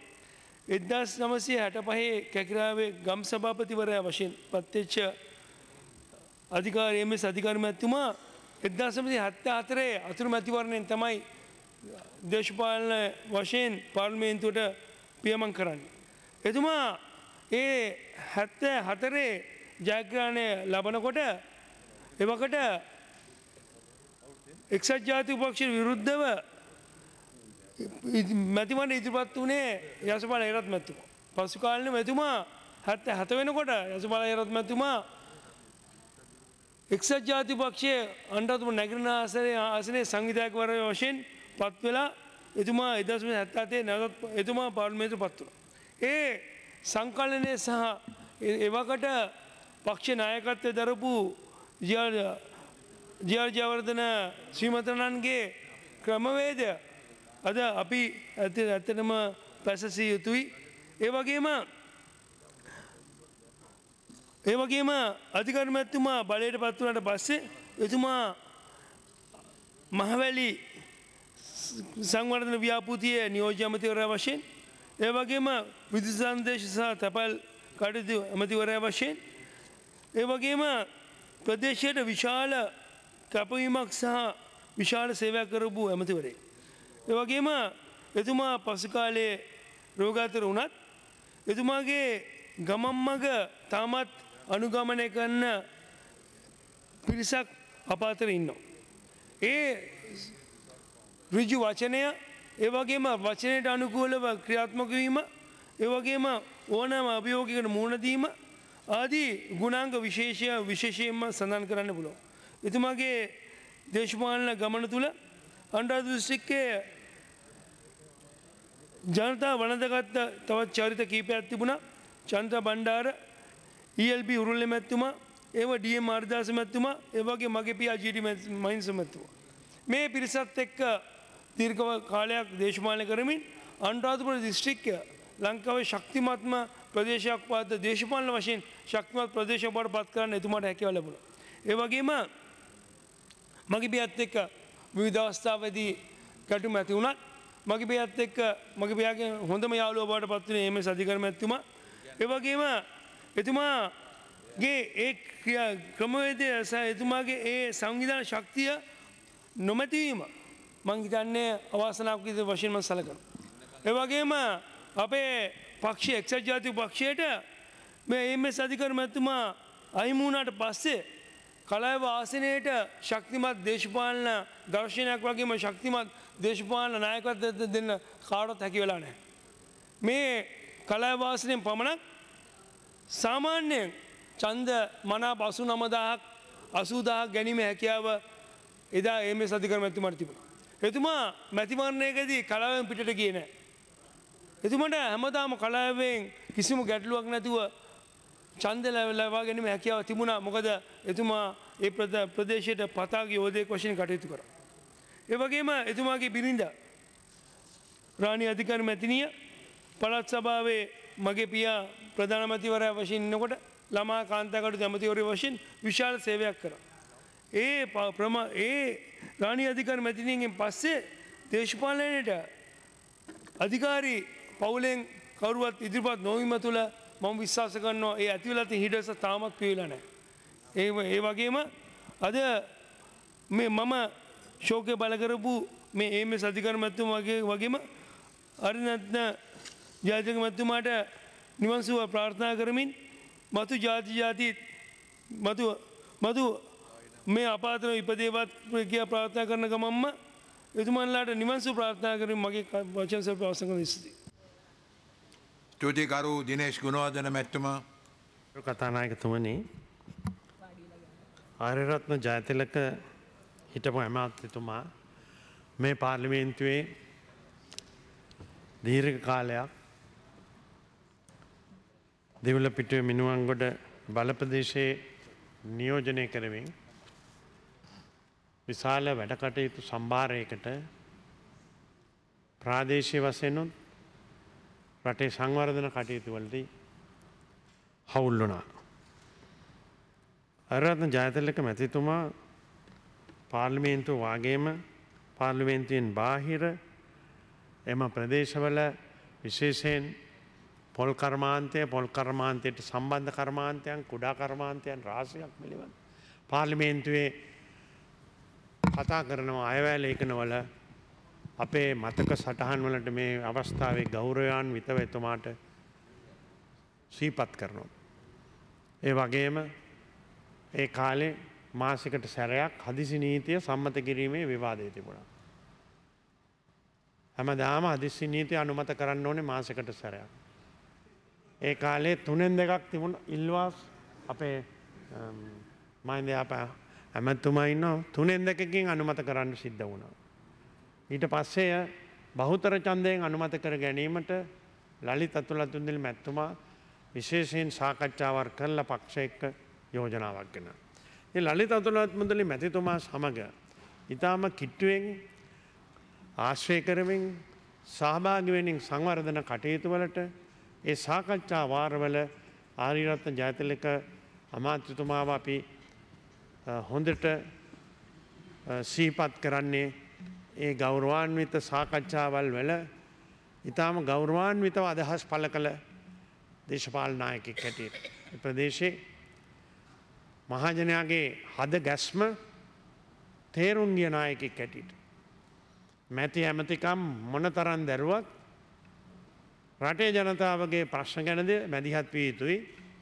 1965 කැකිරාවේ ගම් සභාපතිවරයා වශයෙන් පත්වෙච්ච අධිකාරී අධිකාරී මැතිතුමා 1974 අතුරු මැතිවරණයෙන් තමයි දේශපාලන වශයෙන් පාර්ලිමේන්තුවට පියමන් කරන්නේ. එතුමා ඒ 74 ජයග්‍රහණය ලබනකොට එවකට එක්සත් ජාතික පක්ෂයට විරුද්ධව මැතිවරණ ඉදිරිපත් වුණේ යසපාල හේරත් මැතිතුමා. පසු කාලේ මැතිතුමා 77 වෙනකොට යසපාල හේරත් මැතිතුමා එක්සත් ජාතික පක්ෂයේ අනුරාධපුර නැගිටින ආසනයේ සංවිධායකවරයා වශයෙන් පත් වෙලා එතුමා 1977 නැවත එතුමා පාර්ලිමේන්තුවට පත් වුණා. ඒ සංකලනයේ සහ එවකට පක්ෂ නායකත්වයේ දරපු ජයවර්ධන ශ්‍රීමන්තනන්ගේ ක්‍රමවේදය අද අපි ඇත්තටම පැසසිය යුතුයි. ඒ වගේම අධිකාරී මැතිතුමා බලයට පත් වුණාට පස්සේ එතුමා මහවැලි සංවර්ධන ව්‍යාපෘතියේ නියෝජ්‍ය අමාත්‍යවරයා වශයෙන් ඒ වගේම විදුලි සංදේශ සහ තැපැල් කටයුතු අමාත්‍යවරයා වශයෙන් ඒ වගේම ප්‍රදේශයට විශාල කැපවීමක් සහ විශාල සේවයක් කරපු ඇමතිවරයෙක්. ඒ වගේම එතුමා පසු කාලයේ රෝගාතුර වුණත් එතුමාගේ ගමන් මඟ තාමත් අනුගමනය කරන පිරිසක් අප අතර ඉන්නවා. ඒ ඍජු වචනය ඒ වගේම වචනයට අනුකූලව ක්‍රියාත්මක වීම ඒ වගේම ඕනෑම අභියෝගයකට මුහුණ දීම ආදී ගුණාංග විශේෂයෙන්ම සඳහන් කරන්න පුළුවන්. එතුමාගේ දේශපාලන ගමන තුළ අනුරාධපුර දිස්ත්‍රික්කයේ ජනතා වළඳගත් තවත් චරිත කීපයක් තිබුණා. චන්ද්‍ර බණ්ඩාර, ELB උරුල්ලේ මැතිතුමා, ඒව DM ආර්දාස මැතිතුමා, ඒ වගේ මගේ පියා GD මහින්ස මැතිතුමා. මේ පිරිසත් එක්ක දීර්ඝ කාලයක් දේශපාලනය කරමින් අනුරාධපුර දිස්ත්‍රික්කය ලංකාවේ ශක්තිමත්ම ප්‍රදේශයක් වාද දේශපාලන වශයෙන් ශක්තිමත් ප්‍රදේශයක් බවට පත් කරන්න එතුමාට හැකියාව ලැබුණා. ඒ වගේම මගේ පියාත් එක්ක විවිධ අවස්ථාවලදී ගැටුම් ඇති වුණත් මගේ පියාත් එක්ක මගේ පියාගේ හොඳම යාළුවා බවට පත් වුණේ මේ අධිකාරී මැතිතුමා. ඒ වගේම එතුමාගේ ඒ ක්‍රමවේදය සහ එතුමාගේ ඒ සංවිධාන ශක්තිය නොමැතිවීම මං හිතන්නේ අවාසනාවක් විදිහට වශයෙන් මම සැලකනවා. ඒ වගේම අපේ පක්ෂයේ එක්සත් ජාතික පක්ෂයට මේ MS අධිකාරී මැතිතුමා අහිමි වුණාට පස්සේ කලාව ආසනයේට ශක්තිමත් දේශපාලන දර්ශනයක් වගේම ශක්තිමත් දේශපාලන නායකත්වයක් දෙන්න කාටවත් හැකි වෙලා නැහැ. මේ කලාව ආසනයෙන් පමණක් සාමාන්‍යයෙන් ඡන්ද මනාප 89000ක් 80000ක් ගැනීමේ හැකියාව එදා MS අධිකාරී මැතිතුමාට තිබුණා. එතුමා මැතිවරණයකදී කලාවෙන් පිටට ගියේ නැහැ. එතුමාට හැමදාම කලාවෙන් කිසිම ගැටලුවක් නැතුව ඡන්ද ලබා ගැනීම හැකියාව තිබුණා. මොකද එතුමා ඒ ප්‍රදේශයට පතාගේ යෝධයෙක් වශයෙන් කටයුතු කරා. ඒ වගේම එතුමාගේ බිරිඳ රාණි අධිකාරී මැතිණිය පළාත් සභාවේ මගේ පියා ප්‍රධාන මැතිවරයා වශයෙන් ඉන්නකොට ළමා කාන්තා කටයුතු ඇමතිවරයෙකු වශයෙන් විශාල සේවයක් කරා. ඒ රාණි අධිකාරී මැතිණියගෙන් පස්සේ දේශපාලනයට අධිකාරී පවුලෙන් කවුරුවත් ඉදිරිපත් නොවීම තුළ මම විශ්වාස කරනවා ඒ ඇතිවෙලා තියෙන හිඩස තාමත් පියවිලා නැහැ. ඒ වගේම අද මේ මම ශෝකය බල කරපු මේ ඒ.එම්.එස් අධිකරණ මැතිතුමා වගේම අරිනත්න ජයතිලක මැතිතුමාට නිවන් සුව ප්‍රාර්ථනා කරමින් මතු මේ අපාතන ඉපදේවත් කියා ප්‍රාර්ථනා කරන ගමන්ම එතුමන්ලාට නිවන් සුව ප්‍රාර්ථනා කරමින් මගේ වචන සල්ප අවසන් කරන ස්තුතියි. ස්තුතිකරු දිනේෂ් ගුණවර්ධන මැතිතුමා. කතානායකතුමනි ආර්යරත්න ජයතිලක හිටපු ඇමතිතුමා මේ පාර්ලිමේන්තුවේ දීර්ඝ කාලයක් දෙවුල පිටුවේ මිනුවන්ගොඩ බලප්‍රදේශයේ නියෝජනය කරමින් විශාල වැඩ කටයුතු සම්භාරයකට ප්‍රාදේශීය වශයෙන් රටේ සංවර්ධන කටයුතු වලදී හවුල් වුණා. ආර්යරත්න ජයතිලක මැතිතුමා පාර්ලිමේන්තුව වාගේම පාර්ලිමේන්තුවෙන් බාහිර එම ප්‍රදේශවල විශේෂයෙන් පොල් කර්මාන්තයට සම්බන්ධ කර්මාන්තයන් කුඩා කර්මාන්තයන් රාශියක් පිළිබඳ පාර්ලිමේන්තුවේ කතා කරනවා අයවැය ලේඛනවල අපේ මතක සටහන් වලට මේ අවස්ථාවේ ගෞරවාන්විතව එතුමාට සිහිපත් කරනවා. ඒ වගේම ඒ කාලේ මාසිකට සැරයක් හදිසි නීතිය සම්මත කිරීමේ විවාදය තිබුණා. හැමදාම හදිසි නීතිය අනුමත කරන්න ඕනේ මාසයකට සැරයක්. ඒ කාලේ 3න් 2ක් තිබුණ ඉල්වාස් අපේ මහින්ද ඇමතුමා ඉන්නවා 3න් 2කින් අනුමත කරන්න සිද්ධ වුණා. ඊට පස්සේ බහුතර ඡන්දයෙන් අනුමත කර ගැනීමට ලලිත් අතුලතුන්දෙල් මැතිතුමා විශේෂයෙන් සාකච්ඡාවක් කරලා පක්ෂ එක්ක යෝජනාවක් ගෙනා. ඒ ලලිත් අතුලතුන්දෙල් මැතිතුමා සමග ඊටාම කිට්ටුවෙන් ආශ්‍රය කරමින් සහභාගී වෙමින් සංවර්ධන කටයුතු වලට ඒ සාකච්ඡා වාරවල ආර්යරත්න ජයතිලක අමාත්‍යතුමාව අපි හොඳට සිහිපත් කරන්නේ ඒ ගෞරවාන්විත සාකච්ඡාවල් වල ඊටාම ගෞරවාන්විතව අදහස් පළ කළ දේශපාලන නායකයෙක් හැටියට ප්‍රදේශයේ මහජනයාගේ හද ගැස්ම තේරුම් ගිය නායකයෙක් හැටියට මැති ඇමතිකම් මොනතරම් දැරුවත් රටේ ජනතාවගේ ප්‍රශ්න ගැනද මැදිහත් විය යුතුයි.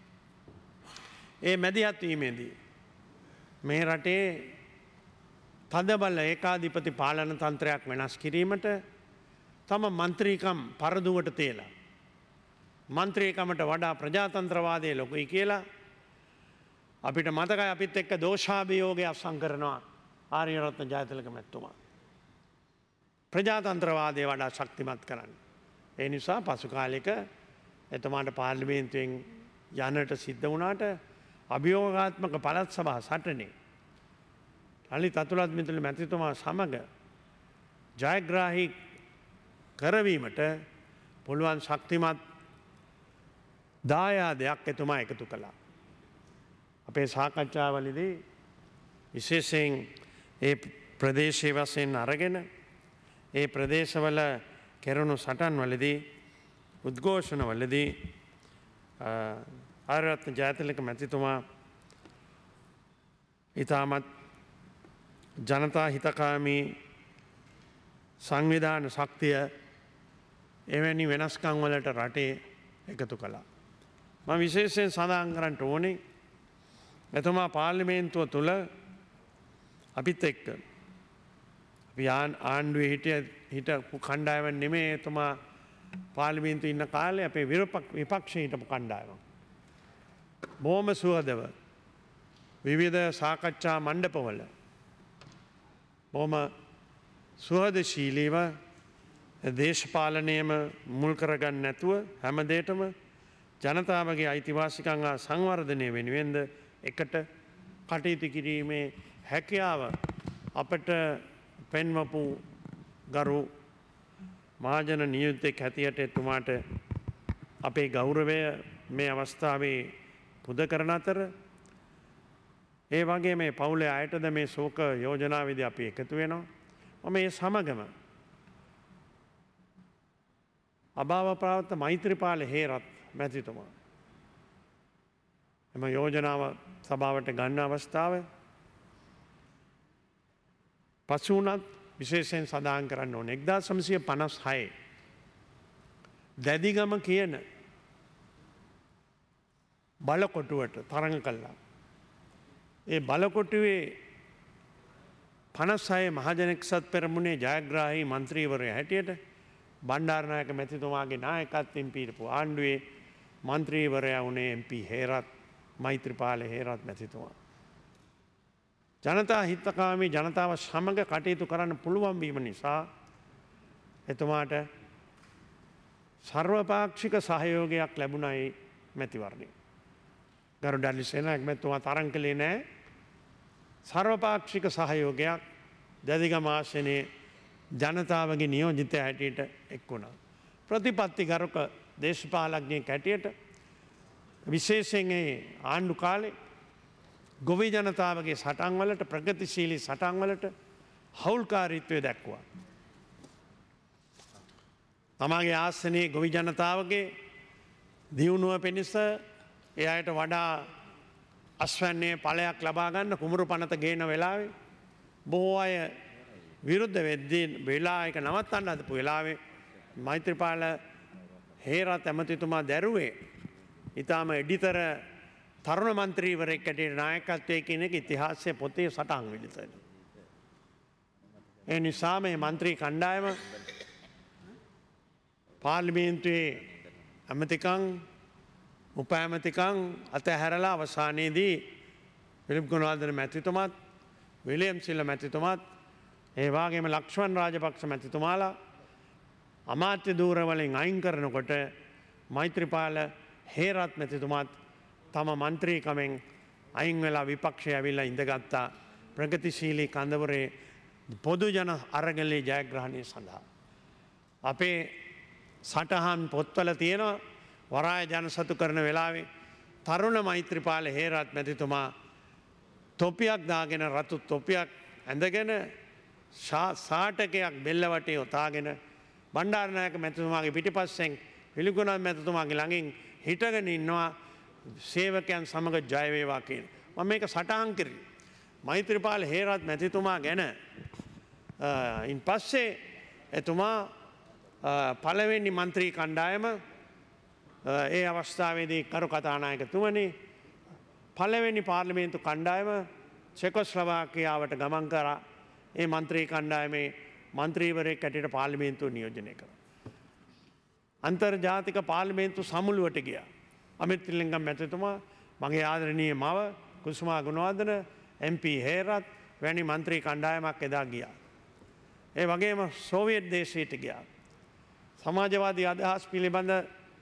ඒ මැදිහත් වීමේදී මේ රටේ තදබල ඒකාධිපති පාලන තන්ත්‍රයක් වෙනස් කිරීමට තම මන්ත්‍රීකම් පරදුවට තියලා මන්ත්‍රීකමට වඩා ප්‍රජාතන්ත්‍රවාදය ලොකුයි කියලා අපිට මතකයි අපිත් එක්ක දෝෂාභියෝගය අත්සන් කරනවා ආර්යරත්න ජයතිලක මැතිතුමා. ප්‍රජාතන්ත්‍රවාදය වඩා ශක්තිමත් කරන්න. ඒ නිසා පසු කාලෙක එතුමාට පාර්ලිමේන්තුවෙන් යන්නට සිද්ධ වුණාට අභියෝගාත්මක පළාත් සභා සටනේ ලලිත් අතුලත් මැතිතුමා සමග ජයග්‍රාහී කරවීමට පුළුවන් ශක්තිමත් දායාදයක් එතුමා එකතු කළා. අපේ සාකච්ඡාවලදී විශේෂයෙන් ඒ ප්‍රදේශයේ වශයෙන් අරගෙන ඒ ප්‍රදේශවල කෙරුණු සටන්වලදී උද්ඝෝෂණවලදී ආර්යරත්න ජයතිලක මැතිතුමා ඉතාමත් ජනතා හිතකාමී සංවිධාන ශක්තිය එවැනි වෙනස්කම් වලට රටේ එකතු කළා. මම විශේෂයෙන් සඳහන් කරන්න ඕනේ එතුමා පාර්ලිමේන්තුව තුළ අපිත් එක්ක අපි ආණ්ඩුවේ හිටපු කණ්ඩායම නෙමේ එතුමා පාර්ලිමේන්තුවේ ඉන්න කාලේ අපේ විපක්ෂයේ හිටපු කණ්ඩායම. බොහොම සුහදව විවිධ සාකච්ඡා මණ්ඩපවල බොහොම සුහදශීලීව දේශපාලනයම මුල් කරගන්න නැතුව හැම දෙයකම ජනතාවගේ අයිතිවාසිකම් හා සංවර්ධනය වෙනුවෙන්ද එකට කටයුතු කිරීමේ හැකියාව අපට පෙන්වපු ගරු මහජන නියුත්තෙක් හැටියට එතුමාට අපේ ගෞරවය මේ අවස්ථාවේ පුද කරන අතර ඒ වගේ මේ පවුලේ අයටද මේ ශෝක යෝජනාවේදී අපි එකතු වෙනවා. මම මේ සමගම අභාව ප්‍රාප්ත මෛත්‍රීපාල හේරත් මැතිතුමා එම යෝජනාව සභාවට ගන්න අවස්ථාව පසු වුණත් විශේෂයෙන් සඳහන් කරන්න ඕන 1956 දැදිගම කියන බලකොටුවට තරඟ කළා. ඒ බලකොටුවේ 56 මහජනෙක්සත් පෙරමුණේ ජයග්‍රාහී මන්ත්‍රීවරයා හැටියට බණ්ඩාරනායක මැතිතුමාගේ නායකත්වයෙන් පීඩපු ආණ්ඩුවේ මන්ත්‍රීවරයා වුණේ MP හේරත් මෛත්‍රීපාල හේරත් මැතිතුමා. ජනතා හිතකාමී ජනතාව සමග කටයුතු කරන්න පුළුවන් වීම නිසා එතුමාට සර්වපාක්ෂික සහයෝගයක් ලැබුණයි මැතිවරණය. ගරු ඩැනි සේනානායක මැතිතුමා තරඟ කළේ නැහැ. සර්වපාක්ෂික සහයෝගයක් දැදිගම ආසනයේ ජනතාවගේ නියෝජිතය හැටියට එක් වුණා. ප්‍රතිපත්තිගරුක දේශපාලඥයෙක් හැටියට විශේෂයෙන් ආණ්ඩු කාලේ ගොවි ජනතාවගේ සටන්වලට ප්‍රගතිශීලී සටන්වලට හවුල්කාරීත්වය දැක්වුවා. තමාගේ ආසනයේ ගොවි ජනතාවගේ දියුණුව පිණිස ඒ අයට වඩා අස්වැන්නේ ඵලයක් ලබා ගන්න කුමරු පනත ගේන වෙලාවේ බොහෝ අය විරුද්ධ වෙද්දී වෙලා එක නවත්තන්න හදපු වෙලාවේ මෛත්‍රීපාල හේරත් ඇමතිතුමා දැරුවේ ඊටාම එඩිතර තරුණ මන්ත්‍රීවරයෙක් හැටියට නායකත්වයේ කියන එක ඉතිහාසයේ පොතේ සටහන් වෙලා. ඒ නිසා මේ මන්ත්‍රී කණ්ඩායම පාර්ලිමේන්තුවේ ඇමතිකම් උප ඇමතිකම් අතහැරලා අවසානයේදී ෆිලිප් ගුණවර්ධන මැතිතුමාත් විලියම් සිල්ල මැතිතුමාත් ඒ වගේම ලක්ෂ්මන් රාජපක්ෂ මැතිතුමාලා අමාත්‍ය ධූරවලින් අයින් කරනකොට මෛත්‍රීපාල හේරත් මැතිතුමාත් තම මන්ත්‍රීකමෙන් අයින් වෙලා විපක්ෂය ඇවිල්ලා ඉඳගත්තා ප්‍රගතිශීලී කඳවුරේ පොදු ජන අරගලේ ජයග්‍රහණය සඳහා. අපේ සටහන් පොත්වල තියෙනවා වරාය ජනසතු කරන වෙලාවේ තරුණ මෛත්‍රීපාල හේරත් මැතිතුමා තොපියක් දාගෙන රතු තොපියක් ඇඳගෙන සාටකයක් බෙල්ල වටේ ඔතාගෙන බණ්ඩාරනායක මැතිතුමාගේ පිටිපස්සෙන් පිළිගුණත් මැතිතුමාගේ ළඟින් හිටගෙන ඉන්නවා සේවකයන් සමග ජය වේවා කියන. මම මේක සටහන් කරේ. මෛත්‍රීපාල හේරත් මැතිතුමා ගැන ඉන් පස්සේ එතුමා පළවෙනි මන්ත්‍රී කණ්ඩායම ඒ අවස්ථාවේදී කරු කතානායකතුමනි පළවෙනි පාර්ලිමේන්තු කණ්ඩායම චෙකොස්ලොවාකියාවට ගමන් කරා. ඒ මන්ත්‍රී කණ්ඩායමේ මන්ත්‍රීවරයෙක් හැටියට පාර්ලිමේන්තුව නියෝජනය කරා. අන්තර්ජාතික පාර්ලිමේන්තු සමුළුවට ගියා. අමිත් තිලංගම් මැතිතුමා මගේ ආදරණීය මව කුසුමා ගුණවර්ධන MP හේරත් වැනි මන්ත්‍රී කණ්ඩායමක් එදා ගියා. ඒ වගේම සෝවියට් දේශයට ගියා. සමාජවාදී අදහස් පිළිබඳ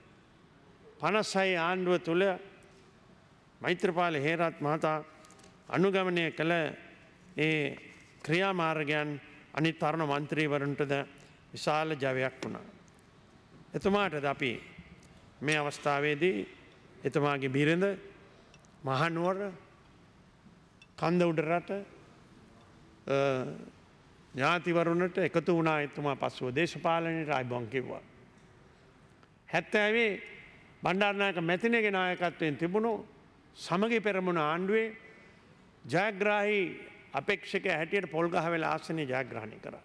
56 ආණ්ඩුව තුළ මෛත්‍රීපාල හේරත් මහතා අනුගමනය කළ ඒ ක්‍රියාමාර්ගයන් අනිත් තරුණ මන්ත්‍රීවරුන්ටද විශාල ජවයක් වුණා. එතුමාටද අපි මේ අවස්ථාවේදී එතුමාගේ බිරිඳ මහනුවර කන්ද උඩරට ඥාතිවරුණට එකතු වුණා. එතුමා පසුව දේශපාලනයට ආයිබෝන් කිව්වා. 70 බණ්ඩාරනායක මැතිණියගේ නායකත්වයෙන් තිබුණු සමගි පෙරමුණ ආණ්ඩුවේ ජයග්‍රාහී අපේක්ෂක හැටියට පොල්ගහවෙල ආසනය ජයග්‍රහණය කරා.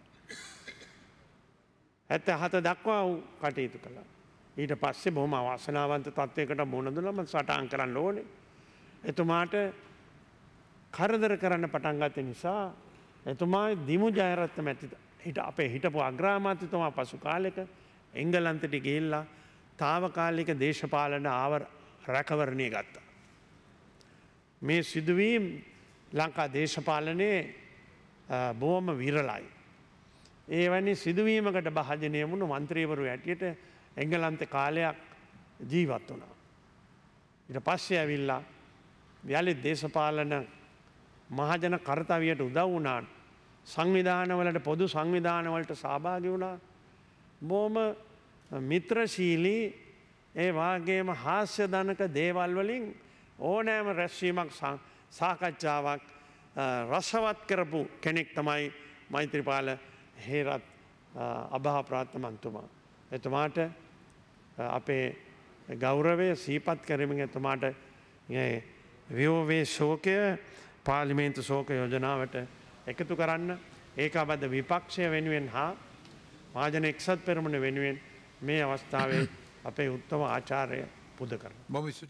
77 දක්වා වූ කටයුතු කළා. ඊට පස්සේ බොහොම අවාසනාවන්ත තත්වයකට මුහුණ දුන්නා. මම සටහන් කරන්න ඕනේ. එතුමාට කරදර කරන්න පටන් ගත්ත නිසා එතුමා දිමු ජයරත්න අපේ හිටපු අග්‍රාමාත්‍යතුමා පසු කාලෙක එංගලන්තයට ගිහිල්ලා තාවකාලික දේශපාලන රැකවරණය ගත්තා. මේ සිදුවීම් ලංකා දේශපාලනයේ බොහොම විරලයි. ඒ වැනි සිදුවීමකට භාජනය වුණු මන්ත්‍රීවරු හැටියට එංගලන්ත කාලයක් ජීවත් වුණා. ඊට පස්සේ ඇවිල්ලා යලි දේශපාලන මහජන කර්තව්‍යයට උදව් වුණා. සංවිධානවලට පොදු සංවිධානවලට සහභාගී වුණා. බොහොම මිත්‍රශීලී ඒ වාගේම හාස්‍යදනක දේවල් වලින් ඕනෑම රැස්වීමක් සාකච්ඡාවක් රසවත් කරපු කෙනෙක් තමයි මෛත්‍රීපාල හේරත් අභාප්‍රාප්ත මන්තුමා. එතුමාට අපේ ගෞරවය සීපත් කරමින් එතුමාට ව්‍යෝවේ ශෝකය පාර්ලිමේන්තු ශෝක යෝජනාවට එකතු කරන්න ඒකාබද්ධ විපක්ෂය වෙනුවෙන් හා මහජන එක්සත් පෙරමුණ වෙනුවෙන් මේ අවස්ථාවේ අපේ උත්තම ආචාරය පුද කරන. බොහොම ස්තුතියි.